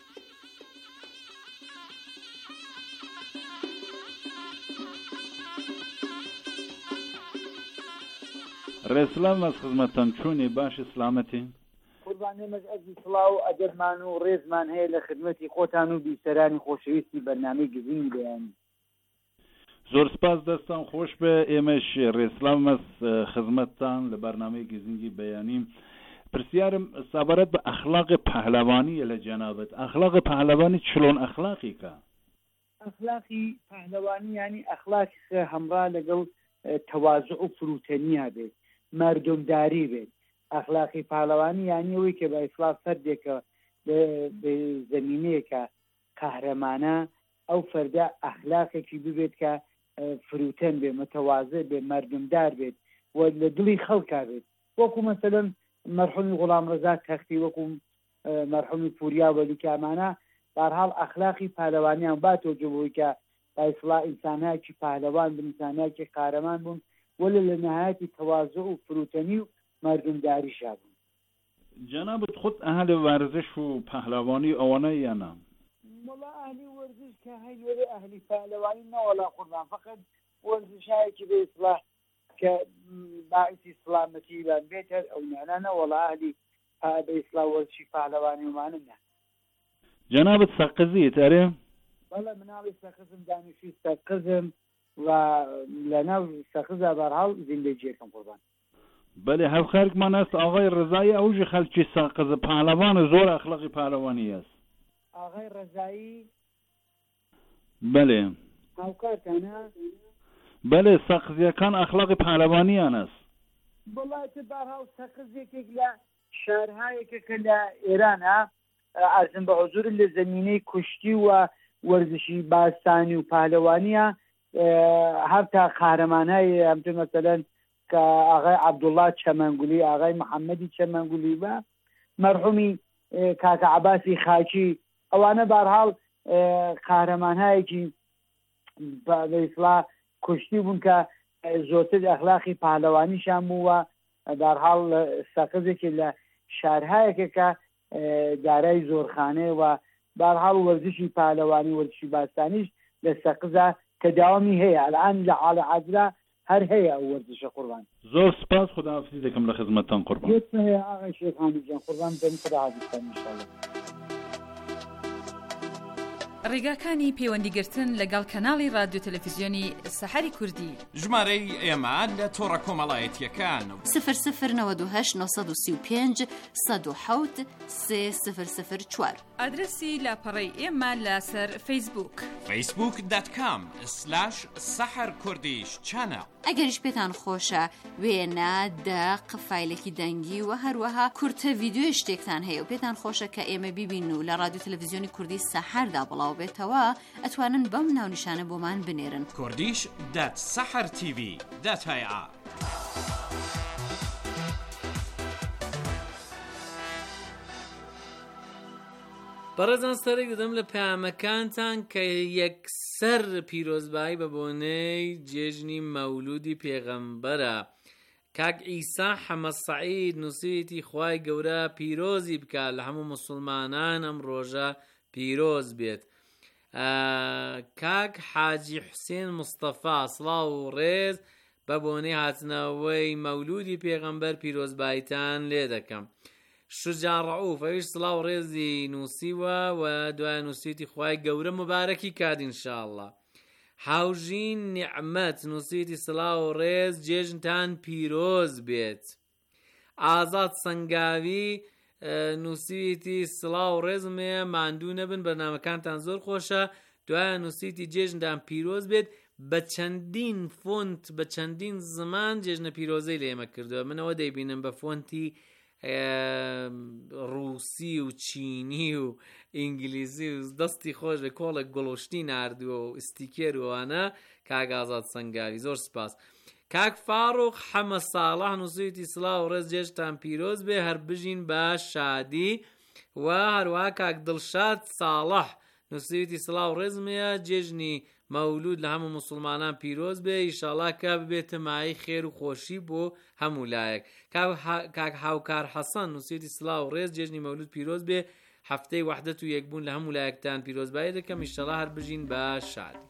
ڕێسلام ئەس خزمەتەن چوونی باشی سلامەتی قوربانێمەش ئەزی سڵاو و ئەدەبمان و ڕێزمان هەیە لە خدمەتی خۆتان و بیسەرانی خۆشەویستی بەرنامەی گزینگی بەیانی. زۆر سپاس دەستان خۆش بێ. ئێمەش ڕێسلام ئەس خزمەتتان لە بەرنامەی گزینگی بەیانی. پرسیارم سابەرەت بە ئەخلاقی پەهلەوانیە لە جەنابەت. ئەخلاقی پەهلەوانی چلۆن ئەخلاقی کە؟ ئەخلاقی پەهلەوانی یعنی ئەخلاقی هەمڕا لەگەڵ تەواضع و فروتەنیا بێت، مردمداری بێت. ئەخلاقی پاڵەوانی یعنی ئەوەی کە بە ئیسلام فەردێکە بە زەمینەیەکە قەهرەمانە ئەو فەردە ئەخلاقێکی ببێت کە فروتەن بێ، متەواضع بێ، مردمدار بێت و لە دڵی خەڵکا بێت. وەکو مەسەلەن مەرحومی غوڵام ڕەزا تەختی، وەکو مەرحومی پوریا وەلیکامانە، بەرحاڵ ئەخلاقی پالەوانیان باتۆ جبووی کە ئیسلا ئینسانایکی پهلەوان بن، ئینسانایکی قارەمان بوون وەلە لە نەهایەتی تەواضع و فروتەنی و مردمداریشا بوون. جەنابەت خۆت ئەهلی وەرزش و پەهلەوانی ئەوانە یانە؟ وەڵا ئەهلی وەرزش کە هەی وەرە ئەهلی پهلەوانی نەوەڵا قوربان، فەقەت وەرزشایەکی بە ئیسلا کە باعثی سلامەتیبان بێتە ئەو نانە نەوەڵا ئەهلی بە ئیسلا وەرزشی پهلەوانی ومانە نه. جەنابەت سەقزیت ئەرێ؟ بەڵێ مناڵی سەقزم، دانیشی سەقزم و لە ناو سەقزە بەرحاڵ زیندەجیەکەم قوربان. بەێ هەفخارکمان ئەست ئاغای ڕزایی ئەوژی خەلکی سەقزە پهلەوانە زۆر ئەخلاقی پهلەوانی ئەست. ئاغای ڕزایی بەێ هاوکارتانە؟ بەێ سەقزیەکان ئەخلاقی پهلەوانیان ئەست. بەڵاتە بەرحاڵ سەقزێکێک لە شارهایەکە لە ئێرانە ئەرزم بە حوزور لە زەمینەی کوشتی و وەرزشی باستانی و پهلەوانیە، هەرتا قارەمانای ئەمتر مەسەلەن کە ئاغای عەبدوڵڵا چەمەنگولی، ئاغای محەممەدی چەمەنگولی بە مەرحومی کاکە عەباسی خاچی، ئەوانە بەرحاڵ قارەمانایەکی بە ئیسلا کوشتی بوون کە زۆرتر ئەخلاقی پهلەوانیشان بووە. بەرحاڵ سەقزێکی لە شارهایەکە دارای زۆرخانەیە و بەرحاڵ وەرزشی پهلەوانی وەرزشی باستانیش لە سەقزە کە داوامی هەیە، ئەلان لە حاڵە عاجلا هەر هەیە ئەو وەرزشە قوربان. زۆر سپاس، خوداحافیزی دەکەم لە خزمەتتان قوربان. هەیە ئاغای شێخ حامیدجان قوربان بن، خوداحافیزتان ئینشاءالله. ڕێگاکانی پەیوەندیگرتن لەگەڵ کەناڵی رادیۆ تەلەڤیزیۆنی سەحەری کوردی. ژمارەی ئێمە لە تۆڕە کۆمەڵایەتیەکان صفر صفر نود و هەشت نۆ سەد و سی و پێنج سەد و حەوت سێ صفر صفر چوار. ئادرسی لاپەڕەی ئێمە لەسەر فەیسبووک فەیسبووک دات کام سلاش سەحەر کوردیش چەنەڵ. ئەگەریش پێتان خۆشە وێنە دەق فایلێکی دەنگی و هەروەها کورتە ڤیدیۆ شتێکتان هەیە و پێتان خۆشە کە ئێمە بیبین و لە رادیۆ تەلەڤیزیۆنی کوردی سەحەردا بڵاو بێتەوە، ئەتوانن بەم ناونیشانە بۆمان بنێرن. کوردیش دات سەحەر تیڤی دات هەیە. بەڕێزان سەرێک دەدەم لە پەیامەکانتان کە یەکسەر پیرۆزبایی بە بۆنەی جێژنی مەولودی پێغەمبەرە. کاک ئیسا حەمەد سەعید نووسیتی خوای گەورە پیرۆزی بکات لە هەموو موسڵمانان ئەم ڕۆژە پیرۆز بێت. کاک حاجی حوسێن مستەفا سڵاو و ڕێز بە بۆنەی هاتنەوەی مەولودی پێغەمبەر پیرۆزباییتان لێ دەکەم. شجاع ڕەعوف ئەویش سڵاو ڕێزی نووسیوە و دوای نووسیتی خوای گەورە مبارەکی کات ئینشاءالله. هاوژین نیعمەت نووسیتی سڵاو ڕێز جێژنتان پیرۆز بێت. ئازاد سەنگاوی نووسیتی سڵاو و ڕێزمەیە ماندوو نەبن بەرنامەکانتان زۆر خۆشە دوایە نووسیتی جێژندان پیرۆز بێت بە چەندین فۆنت بە چەندین زمان جێژنە پیرۆزەی لە ئێمە کردووە منەوە دەیبینم بە فۆنتی ڕووسی و چینی و ئینگلیزی و دەستی خۆش لە کۆڵێک گۆڵۆشتی ناردووە و ئستیکێر وانە کاگازات سنگاوی زۆر سپاس کاک فاڕۆق حەمە ساڵح نووسیتی سڵاو و ڕێز جێژتان پیرۆز بێ هەر بژین بە شادی و هەروەها کاک دڵشاد ساڵح نووسیتی سڵاو و ڕێزمەیە جێژنی مەولود لە هەموو موسڵمانان پیرۆز بێ ئیشاڵا کە ببێتە مای خێر و خۆشی بۆ هەموو لایەک کاک هاوکار حەسەن نووسیتی سڵاو و ڕێز جێژنی مەولود پیرۆز بێ هەفتەی وەحدەت و یەکبوون لە هەموو لایەکتان پیرۆزبایی دەکەم ئیشاڵا هەر بژین بە شادی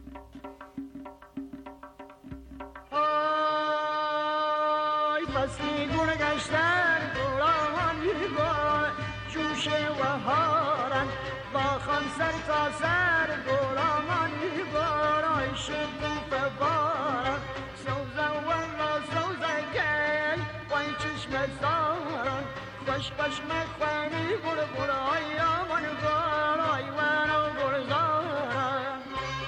فصلی گل گشتن گلانی با جوش و هارن با خان سر تا سر گلانی بارای شکوف بارن سوزن ولا سوزن گل وای چشم زارن خوش خوش مخوانی گل گل آیامن بارای ونو گل زارن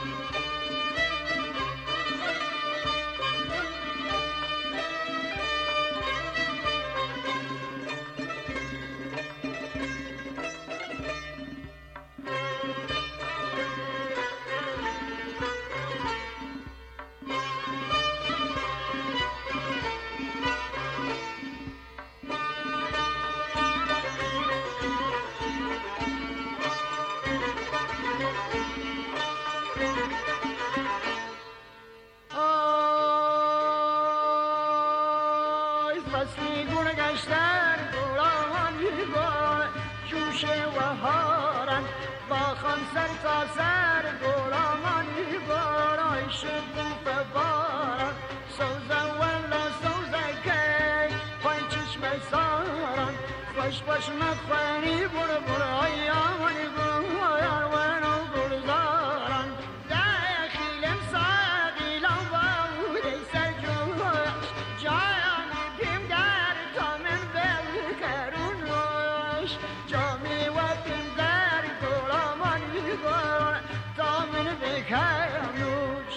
سر تا سر گلامانی بارای شکوف باران سوزن ولا سوزن کی پای چشم ساران خوش خوش مخوانی بر بر آیامانی گویان ونو گلزاران داخلم ساقیلم باودی سرجوش جایانی پیم در تا من بلکرونوش جامی و پیم در گلامانی بار تا من بکرونوش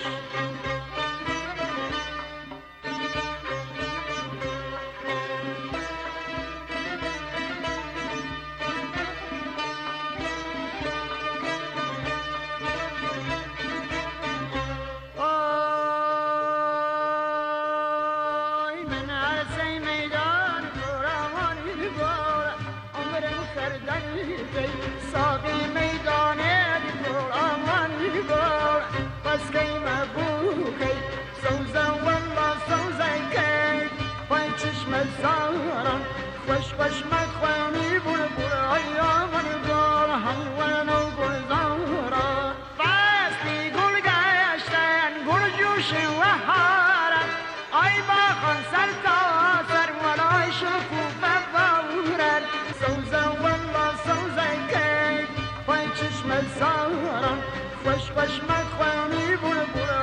ساقی میدانه دیگر آمانی بار بس که مبوکی سوزن والله سوزن که پای چشم زاران خوش خوش مخوانی بر بر آیامن بار هنوان و گل زاران فصلی گل گشتن گل جوش و هارن آی باخان سر تا سر ولای شکوف بورن سوزن والله سوزن که پای چشم زاران خوش خوش مخوانی بر بر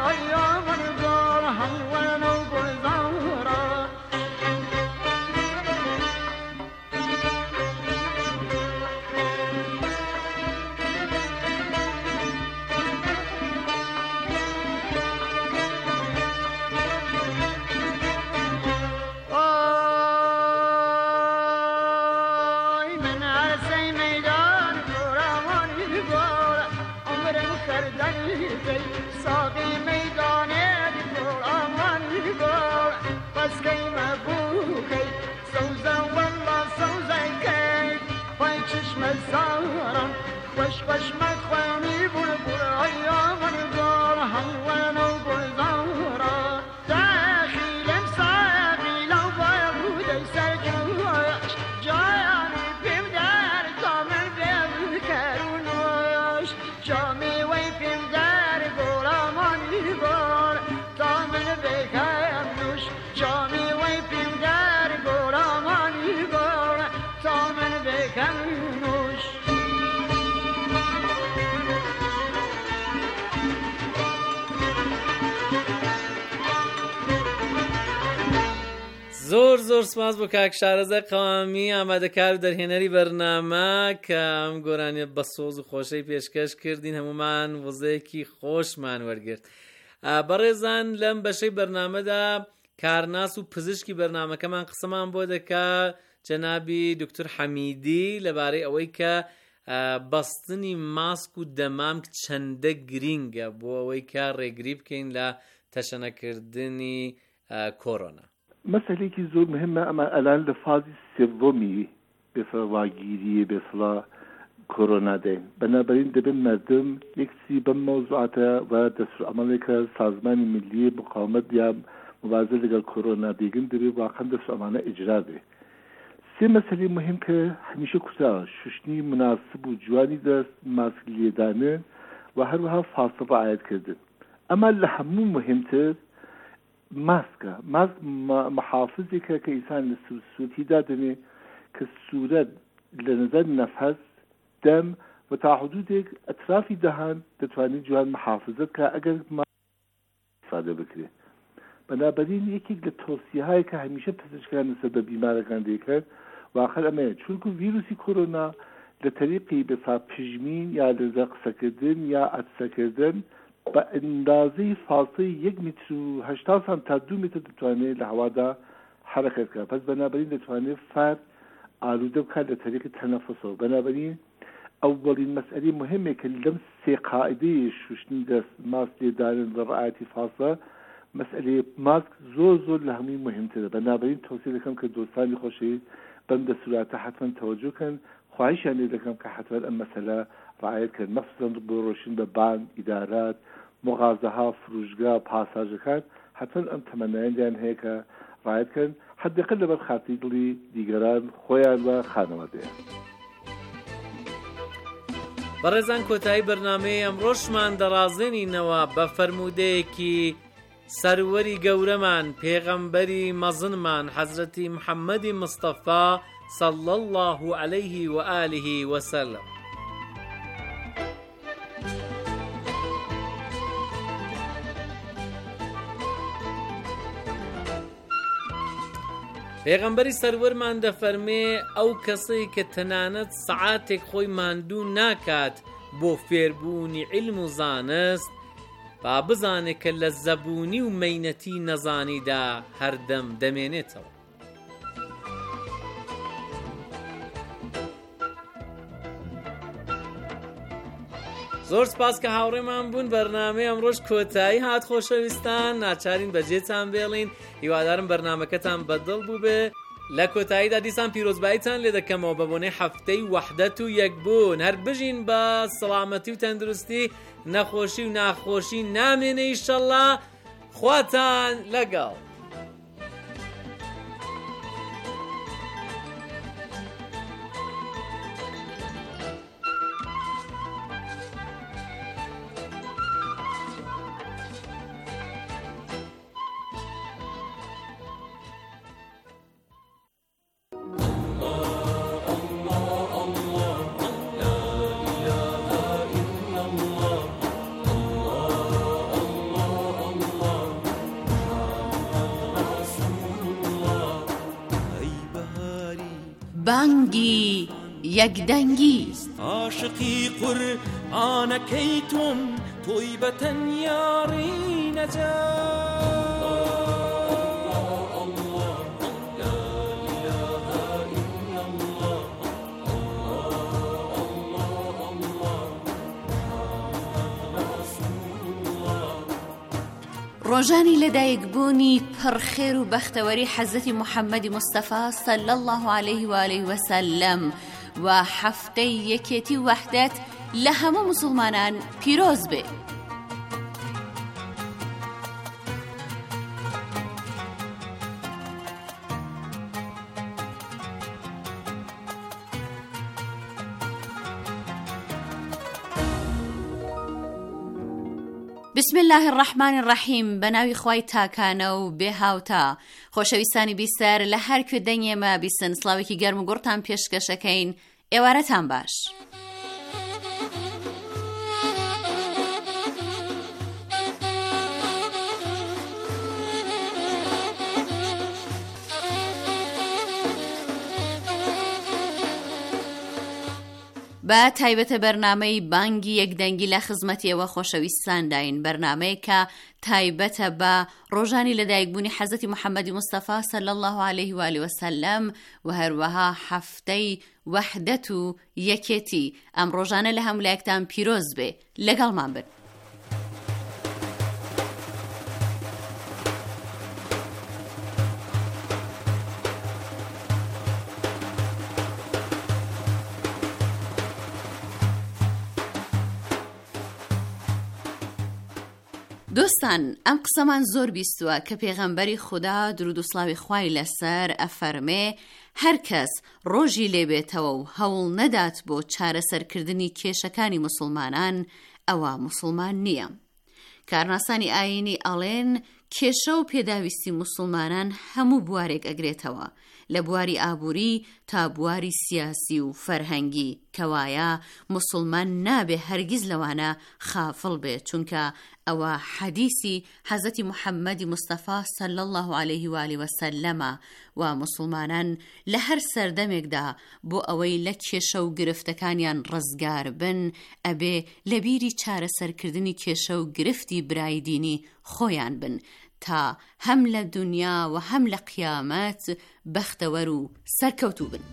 زۆر زۆر سپاس بۆ کاک شارەزای قەوامی ئامادەکار و دەرهێنەری بەرنامە کە ئەم گۆرانیە بە سۆز و خۆشەی پێشکەش کردین، هەمومان وزەیەکی خۆشمان وەرگرت. بەڕێزان لەم بەشەی بەرنامەدا کارناس و پزیشکی بەرنامەکەمان قسەمان بۆ دەکا جەنابی دکتۆر حەمیدی لەبارەی ئەوەی کە بەستنی ماسک و دەمام چەندە گرینگە بۆ ئەوەی کە ڕێگری بکەین لە تەشەنەکردنی کۆرۆنا. مەسەلێکی زۆر مهمە ئەمە ئەلان لە فازی سێڤۆمی بێفەڕواگیری بێسڵا کۆرۆنا دەین، بەنابەرین دەبێن مردم یەکسی بەم مەوزوعاتە و دەستورئەمەڵێکە سازمانی ملی مقاومەت یا مبارزە لەگەڵ کۆرۆنا دەیگن دەبێت واقعا دەستورئەمانە ئیجرا بێ. سێ مەسەلەی مهم کە هەمیشە کوتا شوشتنی مناسب و جوانی دەست، ماسک لێدانن و هەروەها فاصل ڕعایەتکردن. ئەمە لە هەموو مهمتر ماسکە. ماسک محافظێکە کە ئینسان لە سوورەتیدا دەنێ کە سوورەت لە نەزەر نەفەس، دەم و تا حدودێک ئەترافی دەهان دەتوانێت جوان محافظت کە ئەگەر استفادە بکرێت. بەنابەرین یەکێک لە تۆسیەهایی کە هەمیشە پزیشکان لەسەر بە بیمارەکان دەیکرد واخر ئەمەیە چونکە ڤیرۆسی کۆرۆنا لە تەریقی بەسا پژمین یا لەزە قسەکردن یا عەدسەکردن بە ئەندازەی فاصلەی یەک متر و هەشتا سانت تا دوو متر دەتوانێت لە هەوادا حرەکەت بکات. پس بەنابەرین دەتوانێت فرد ئالوودە بکات لە تەریقی تەنەفوسەوە. بەنابەرین ئەوەڵین مەسئلەی مهمێک کە لەم سێ قاعدەی شوشتنی دەست، ماسک لێدانن و ڕعایەتی فاصلە، مەسئلەی ماسک زۆر زۆر لە هەمووی مهمترە. بەنابەرین تۆسیە دەکەم کە دۆستانی خۆشەویست بەم دەسوراتە حتمەن تەوەجۆ کەن، خواهیشیان لێ دەکەم کە حتمەن ئەم مەسەلە ڕعایەت کەن، مەخسوسەن بۆ ڕۆشتن بە بانک، ئیدارات، مغازەها، فروشگا، پاساژەکان حتمەن ئەم تەمەنایان هەیە کە ڕعایەت کەن، حەدەقەل لەبەر خاتری دڵی دیگەران خۆیان و خانەوادەیان. بەڕێزان کۆتایی بەرنامەی ئەمڕۆشمان دەڕازێنینەوە بە فەرموودەیەکی سەروەری گەورەمان پێغەمبەری مەزنمان حەزرەتی محەممەدی مستەفا صەڵی الله عەلەیه و ئالیه وسەلەم. پێغەمبەری سەروەرمان دەفەرمێ ئەو کەسەی کە تەنانەت سەعاتێک خۆی ماندوو ناکات بۆ فێربوونی عیلم و زانست، با بزانێت کە لە زەبوونی و مەینەتی نەزانیدا هەردەم دەمێنێتەوە. زۆر سپاس کە هاوڕێمان بوون. بەرنامەی ئەمڕۆژ کۆتایی هات. خۆشەویستان ناچارین بەجێتان بێڵین. هیوادارم بەرنامەکەتان بەدڵ بوو بێ. لە کۆتاییدا دیسان پیرۆزباییتان لێ دەکەمەوە بە بۆنەی هەفتەی وەحدەت و یەکبوون. هەر بژین بە سەڵامەتی و تەندروستی، نەخۆشی و ناخۆشی نامێنێ ئیشەڵڵا. خواتان لەگەڵ. بانگی یەکدەنگی عاشقی قورئانەکەی تۆم تۆی بە تەنیاڕی نەجات. ڕۆژانی لەدایکبوونی پڕخێر و بەختەوەری حەزرەتی محەممەدی مستەفا صەلی الله عەلەیه و ئالیه وسەلەم و هەفتەی یەکێتی وەحدەت لە هەموو موسڵمانان پیرۆز بێ. بسم الله الرحمن الرحیم. بەناوی خوای تاکانە و بێهاوتا. خۆشەویستانی بیسەر لە هەر کوێ دەنگێمە بیسن سڵاوێکی گەرم و گوڕتان پێشکەشەکەین. ئێوارەتان باش. بە تایبەتە بەرنامەی بانگی یەکدەنگی لە خزمەتیەوە خۆشەویستان داین، بەرنامەیە کە تایبەتە بە ڕۆژانی لەدایکبوونی حەزەتی محەممەدی مستەفا صلی الله عليه و آله وسلم و هەروەها هەفتەی وەحدەت و یەکێتی. ئەم ڕۆژانە لە هەمولایەکتان پیرۆز بێ، لەگەڵمان بن. دۆستان، ئەم قسەمان زۆر بیستووە کە پێغەمبەری خوددا درود و سڵاوی خوای لەسەر ئەفەرمێ هەر کەس ڕۆژی لێبێتەوە و هەوڵ نەدات بۆ چارەسەرکردنی کێشەکانی مسلمانان ئەوە مسلمان نییە. کارناسانی ئاینی ئەڵێن کێشە و پێداویستی مسلمانان هەموو بوارێک ئەگرێتەوە، لە بواری ئابووری تا بواری سیاسی و فەرهەنگی، کەوایە مسلمان نابێ هەرگیز لەوانە خافڵ بێت، چونکە ئەوە حەدیسی حەزەتی محەممەدی مستەفا صلی الله عليه و آله وسلمە و مسلمانان لە هەر سەردەمێکدا بۆ ئەوەی لە کێشە و گرفتەکانیان ڕزگار بن ئەبێ لە بیری چارەسەرکردنی کێشە و گرفتی برای دینی خۆیان بن تا هەم لە دنیا و هەم لە قیامەت بەختەوەر و سەرکەوتوو بن.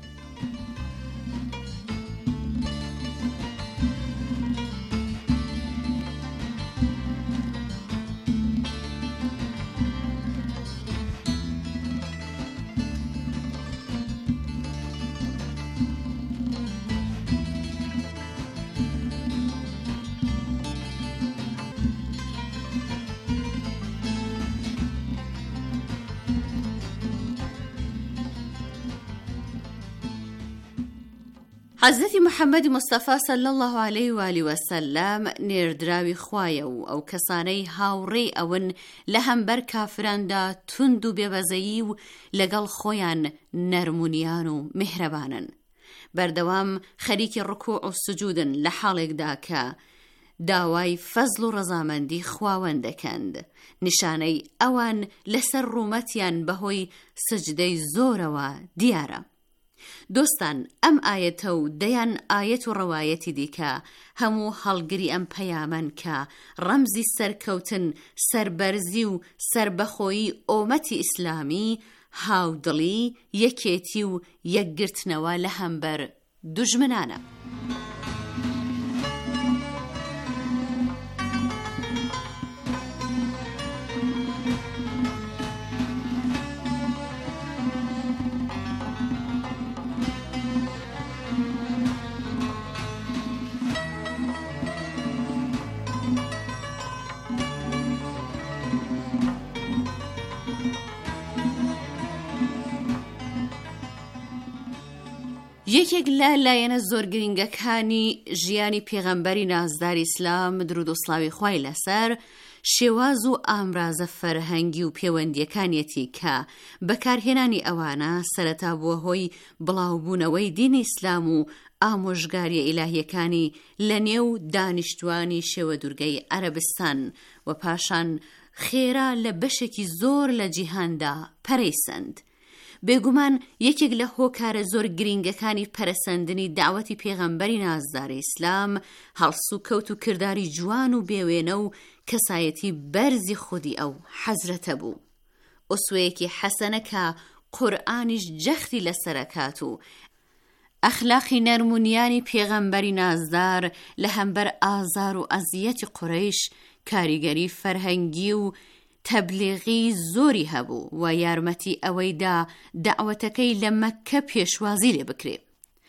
حەزەتی محەممەدی مستەفا صلی الله عليه و آله وسلم نێردراوی خوایە و ئەو کەسانەی هاوڕێی ئەون لە هەمبەر کافراندا توند و بێبەزەیی و لەگەڵ خۆیان نەرمونیان و میهرەبانن. بەردەوام خەریکی ڕکوع و سجودن لە حاڵێکدا کە داوای فەزل و ڕەزامەندی خواوەند دەکەند. نیشانەی ئەوان لەسەر ڕوومەتیان بەهۆی سجدەی زۆرەوە دیارە. دۆستان، ئەم ئایەتە و دەیان ئایەت و ڕەوایەتی دیکە هەموو هەڵگری ئەم پەیامەن کە ڕەمزی سەرکەوتن، سەربەرزی و سەربەخۆیی ئۆمەتی ئیسلامی، هاودڵی، یەکێتی و یەکگرتنەوە لە هەمبەر دوژمنانە. یەکێک لە لایەنە زۆر گرنگەکانی ژیانی پێغەمبەری نازداری ئیسلام درود و سڵاوی خوای لەسەر شێواز و ئامرازە فەرهەنگی و پەیوەندیەکانیەتی کە بەکارهێنانی ئەوانە سەرەتا بووە هۆی بڵاوبوونەوەی دینی ئیسلام و ئامۆژگاریە ئیلاهیەکانی لە نێو دانیشتوانی شێوە دوورگەی عەرەبستان و پاشان خێرا لە بەشێکی زۆر لە جیهاندا پەرەیسەند. بێگومان یەکێک لە هۆکارە زۆر گرنگەکانی پەرەسەندنی داوەتی پێغەمبەری نازداری ئیسلام هەڵسو کەوت و کرداری جوان و بێوێنە و کەسایەتی بەرزی خودی ئەو حەزرەتە بوو. ئوسوەیەکی حەسەنە کە قورئانیش جەختی لەسەرەکات و ئەخلاقی نەرمونیانی پێغەمبەری نازدار لە هەمبەر ئازار و ئەزیەتی قوڕەیش کاریگەری فەرهەنگی و تەبلیغی زۆری هەبوو و یارمەتی ئەوەیدا دەعوەتەکەی لە مەککە پێشوازی لێ بکرێ.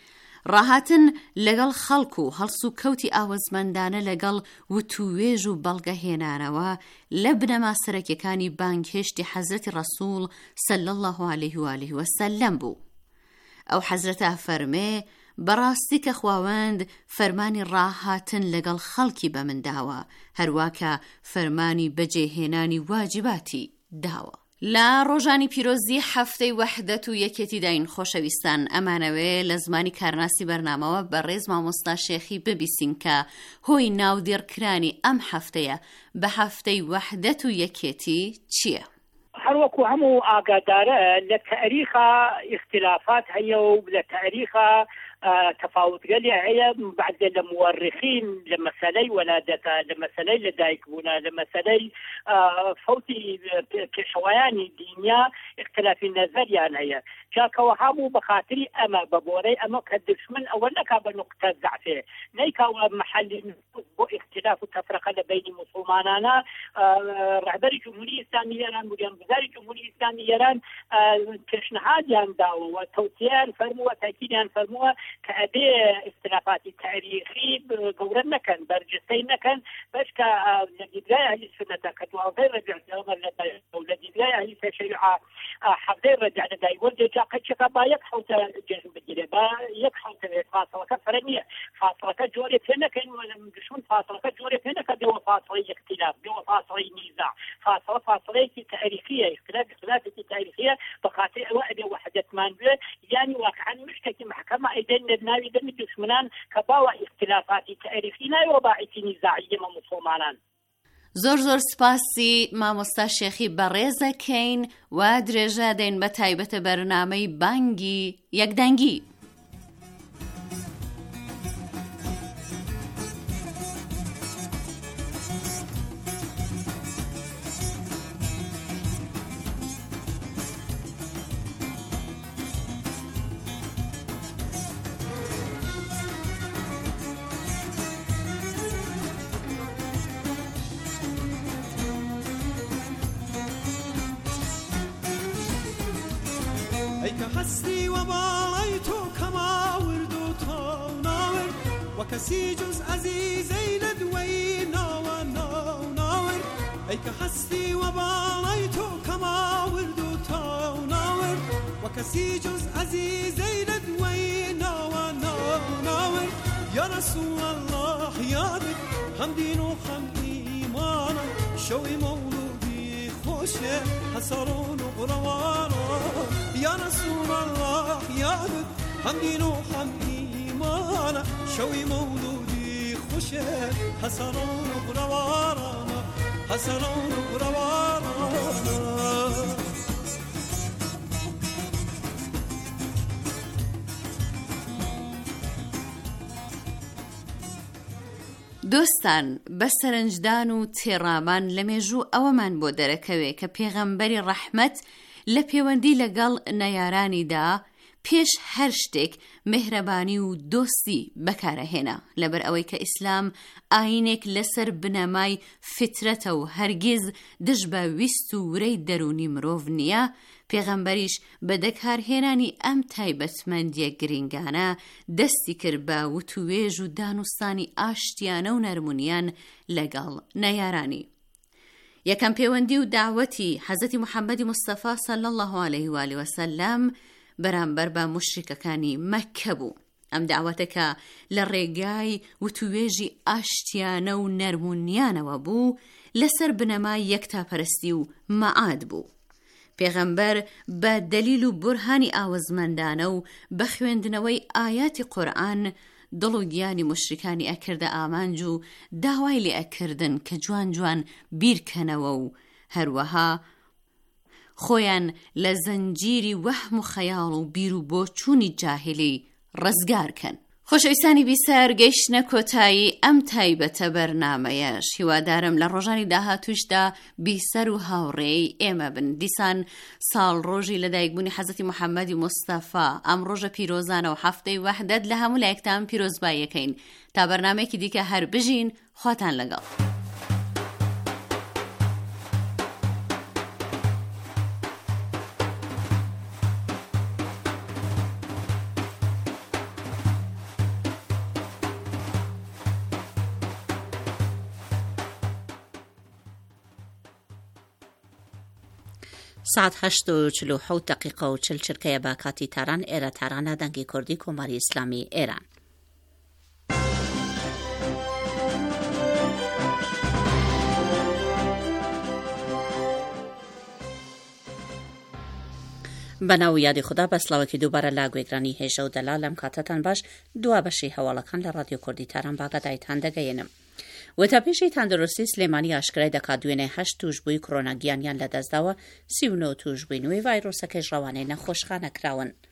ڕاهاتن لەگەڵ خەڵک و هەڵسو و کەوتی ئاوەزمەندانە لەگەڵ وتووێژ و بەڵگەهێنانەوە لە بنەما سەرەکیەکانی بانگهێشتی حەزرەتی ڕەسوول صلی الله عليه و آله وسلم بوو. ئەو حەزرەتە فەرمێ بەڕاستی کە خواوەند فەرمانی ڕاهاتن لەگەڵ خەڵکی بە من داوە، هەروواکە فەرمانی بەجێهێنانی واجباتی داوە. لە ڕۆژانی پیرۆزی هەفتەی وەحدەت و یەکێتی داین خۆشەویستان، ئەمانەوێ لە زمانی کارناسی بەرنامەوە بە ڕێز مامۆستا شێخی ببیسین کە هۆی ناودێڕکرانی ئەم هەفتەیە بە هەفتەی وەحدەت و یەکێتی چییە؟ هەروەکو هەموو ئاگادارە لە تاریخا اختلافات هەیە و لە تاریخا تفاوت قال هي بعد المؤرخين لمسألة ولادتها لمسألة لدايكبونا لمسألة فوتي كشوياني دينيا اختلاف النظر يعني هي جاك وهابو بخاطري أما ببوري أما كدش من أولا كاب نقطة ضعفه نيكا محل اختلاف التفرقة بين مسلماننا رهبر جمهورية إسلامية إيران مدير وزارة جمهورية إسلامية إيران كشنهاد ينداو وتوصيان فرموا وتأكيدان فرموا كأبي اختلافات تاريخي قورن نكن برجستين نكن باش كالدقاء أهل السنة كتوا غير رجع والدقاء أهل التشيع حفظي رجع لداي ولد جا قد شكا يكحو تجنب بجيلة با يكحو فاصلة كفرنية فاصلة كجوري فينا كان مجشون فاصلة كجوري فينا كدوا فاصلة اختلاف دوا فاصلة نزاع فاصلة فاصلة تاريخية اختلاف اختلاف تاريخية بخاطر وحدة وحدة مانبه يعني واقعا مشتكي محكمة ايدين نبناوي دم دشمنان كباوة اختلافات تاريخية وباعث نزاعية مسلمانان زۆر زۆر سپاسی مامۆستا شێخی بەڕێزەکەین و درێژە دەین بە تایبەتە بەرنامەی بانگی یەکدەنگی. هستی و بالای تو کما ورد و تا ناور و کسی جز عزیزی ندوی ناو ناو ناور ای که هستی و بالای تو کما ورد و تا ناور و کسی جز عزیزی ندوی ناو ناو ناور یا رسول الله یادت هم دین و هم ایمان شوی مولودی خوشه حسرون و قروارا يا رسول الله يا عبد هم دين وهم إيمان شوي مولودي خشه حسنون وقروارانا حسنون وقروارانا دوستان بسرنجدان و تێڕامان لە مێژوو ئەوەمان بۆ دەرەکەوێ کە پێغەمبەری ڕەحمەت لە پەیوەندی لەگەڵ نەیارانیدا پێش هەر شتێک مهرەبانی و دۆستی بەکارەهێنا لەبەر ئەوەی کە ئیسلام ئاینێک لەسەر بنەمای فترەتە و هەرگیز دژ بە ویست و ورەی دەرونی مرۆڤ نییە. پێغەمبەریش بە دەکارهێنانی ئەم تایبەتمەندیە گرنگانە دەستی کرد بە وتوێژ و دانوستانی ئاشتیانە و نەرمونیان لەگەڵ نەیارانی. یەکەم پەیوەندی و داوەتی حەزەتی محەممەدی مستەفا صلی الله علیه و آله و سلم بەرامبەر بە مشریکەکانی مەککە بوو. ئەم داوەتەکە لە ڕێگای وتوێژی ئاشتیانە و نەرمونیانەوە بوو لەسەر بنەمای یەکتاپەرستی و مەعاد بوو. پێغەمبەر بە دەلیل و بورهانی ئاوەزمەندانە و بە خوێندنەوەی ئایاتی قورئان دڵ و گیانی مشریکانی ئەکردە ئامانج و داوای لێ ئەکردن کە جوان جوان بیرکەنەوە و هەروەها خۆیان لە زەنجیری وەهم و خەیاڵ و بیر و بۆچوونی جاهلی ڕزگارکەن. خۆشەویستانی بیسەر گەیشتنە کۆتایی ئەم تایبەتە بەرنامەیەش هیوادارم لە ڕۆژانی داهاتووشدا بیسەر و هاوڕێی ئێمە بن. دیسان ساڵ ڕۆژی لەدایکبوونی حەزەتی محەممەدی مستەفا ئەم ڕۆژە پیرۆزانە و هەفتەی وەحدەت لە هەموو لایەکتان پیرۆزباییەکەین تا بەرنامەیەکی دیکە هەر بژین. خواتان لەگەڵ. ساعت هەشت و چل و حەوت دقیقە و چل چرکەیە بە کاتی تاران ئێرە تارانە دەنگی کوردی کۆماری ئیسلامی ئێران. بەناو یادی خوددا بەسڵاوەکی دووبارە لا گوێگرانی هێژە و دەلا لەم کاتەتان باش دوا بەشی هەواڵەکان لە ڕادیۆ کوردی تاران باگەدایتان دەگەێنم. وتەپێشی تەندروستی سلێمانی ئاشکرای دەکات دوێنێ هەشت توشبووی کۆرۆناگیانیان لەدەستداوە سی و نۆ توشبووی نوێی ڤایرۆسەکەی ڕەوانەی نەخۆشخانە کراون.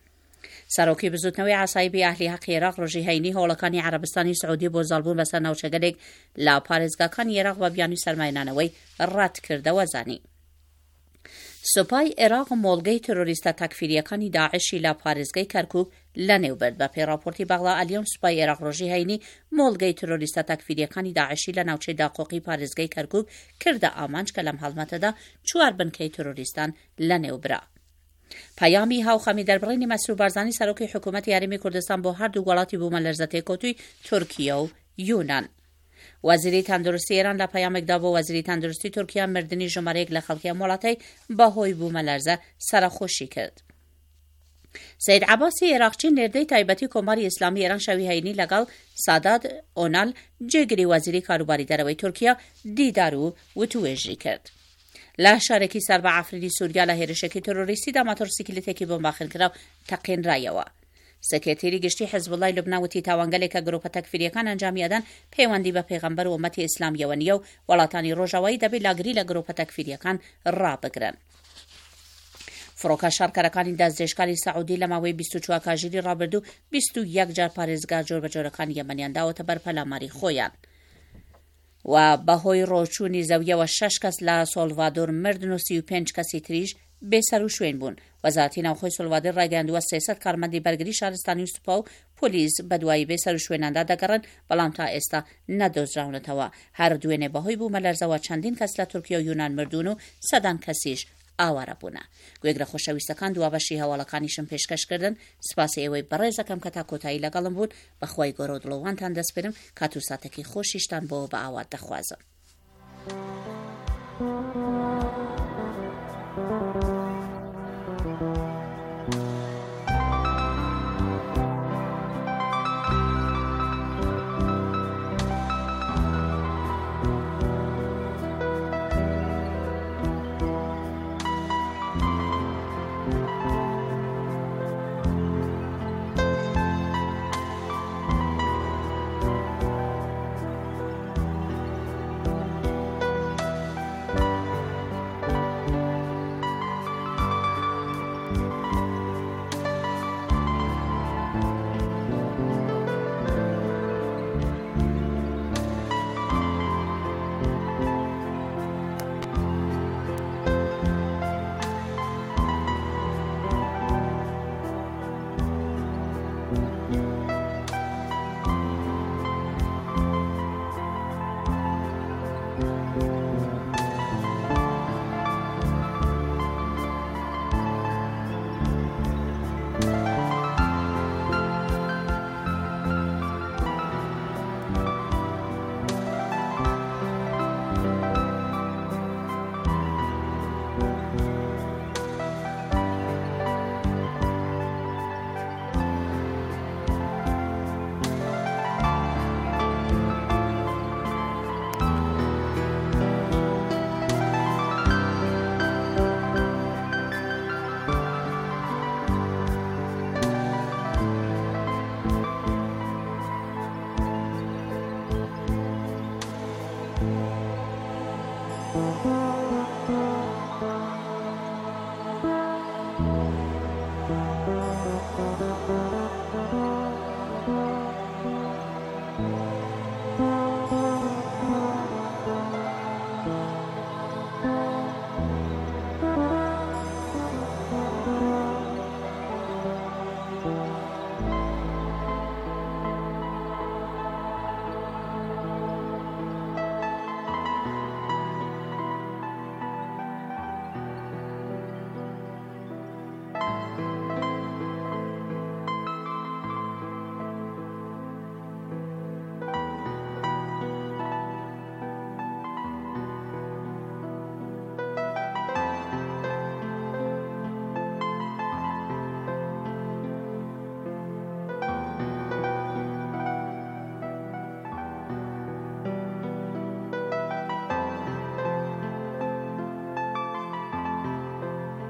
سەرۆکی بزوتنەوەی ئاسایبی ئەهلی حەقی عێراق ڕۆژی هەینی هەوڵەکانی عەرەبستانی سعودی بۆ زاڵبوون بەسەر ناوچەگەلێک لە پارێزگاکانی عێراق بە بیانووی سەرمایه‌دانەوەی ڕەت کردەوە زانی. سوپای عێراق مۆڵگەی تۆرۆریستە تەکفیریەکانی داعشی لە پارێزگای کەرکوک لە نێوبەرد بە پێڕاپۆرتی باغلا ئەلیۆن سوپای عێراق ڕۆژی هەینی مۆڵگەی تۆرۆریستە تەکفیریەکانی داعشی لە ناوچەی داقۆقی پارێزگای کەرکوک کردە ئامانج کە لەم هەڵمەتەدا چوار بنکەی تۆرۆریستان لە نێوبرا. پەیامی هاوخەمی دەربڕینی مەسرور بارزانی سەرۆکی حکوومەتی یاریمی کوردستان بۆ هەردوو وڵاتی بوومە لەرزە تێکۆتووی تورکیە و یونان. وەزیری تەندروستی ئێران لە پەیامێکدا بۆ وەزیری تەندروستی تورکیا مردنی ژمارەیەک لە خەڵکی ئەم وڵاتەی بەهۆی بوومە لەرزە سەرخۆشی کرد. سید عباسی عێراقچی نێردەی تایبەتی کۆماری ئیسلامی ئێران شەوی هەینی لەگەڵ سادات ئۆنال جێگری وەزیری کاروباری دەرەوەی تورکیا دیدار و وتوێژی کرد. لە شارێکی سەر بە ئافریدی سووریا لە هێرشێکی تۆرۆریستیدا ماتۆرسیکلێتێکی بۆمباخێنکراو تەقێنرایەوە. سکرتێری گشتی حزبوڵای لوبناوتی تاوانگەلێکە گرۆپە تەکفیریەکان ئەنجامیەدان پەیوەندی بە پێغەمبەر و ئومەتی ئیسلامیەوە نیە و وڵاتانی ڕۆژاوایی دەبێت لاگری لە گرۆپە تەکفیریەکان ڕابگرن. فڕۆکە شارکەرەکانی دەستدرێژکاری سەعودی لە ماوەی بیست و چوار کاژیری ڕابردوو بیست و یەک جار پارێزگا جۆربەجۆرەکانی یەمەنیان داوەتە بەر پەلاماری خۆیان. و بەهۆی ڕۆچوونی زەویەوە شەش کەس لە سۆلڤادۆر مردن و سی و پێنج کەسی تریش بێسەر و شوێن بوون. وەزارەتی ناوخۆی سۆلڤادۆر ڕایگەیاندووە سێسەد کارمەندی بەرگری شارستانی و سوپا و پۆلیس بەدوایی بێسەر و شوێناندا دەگەڕن بەڵام تا ئێستا نەدۆزراونەتەوە. هەر دوێنێ بەهۆی بوومە لەرزەوە چەندین کەس لە تورکیا و یونان مردوون و سەدان کەسیش ئاوارە بوونە. گوێگرە خۆشەویستەکان دوابەشی هەواڵەکانیشم پێشکەشکردن. سپاسی ئێوەی بەڕێزەکەم کە تا کۆتایی لەگەڵم بوون. بەخوای گەورە و دڵەوانتان دەسپێرم. کات و ساتێکی خۆشیشتان بۆ بە ئاوات دەخوازم. Thank you.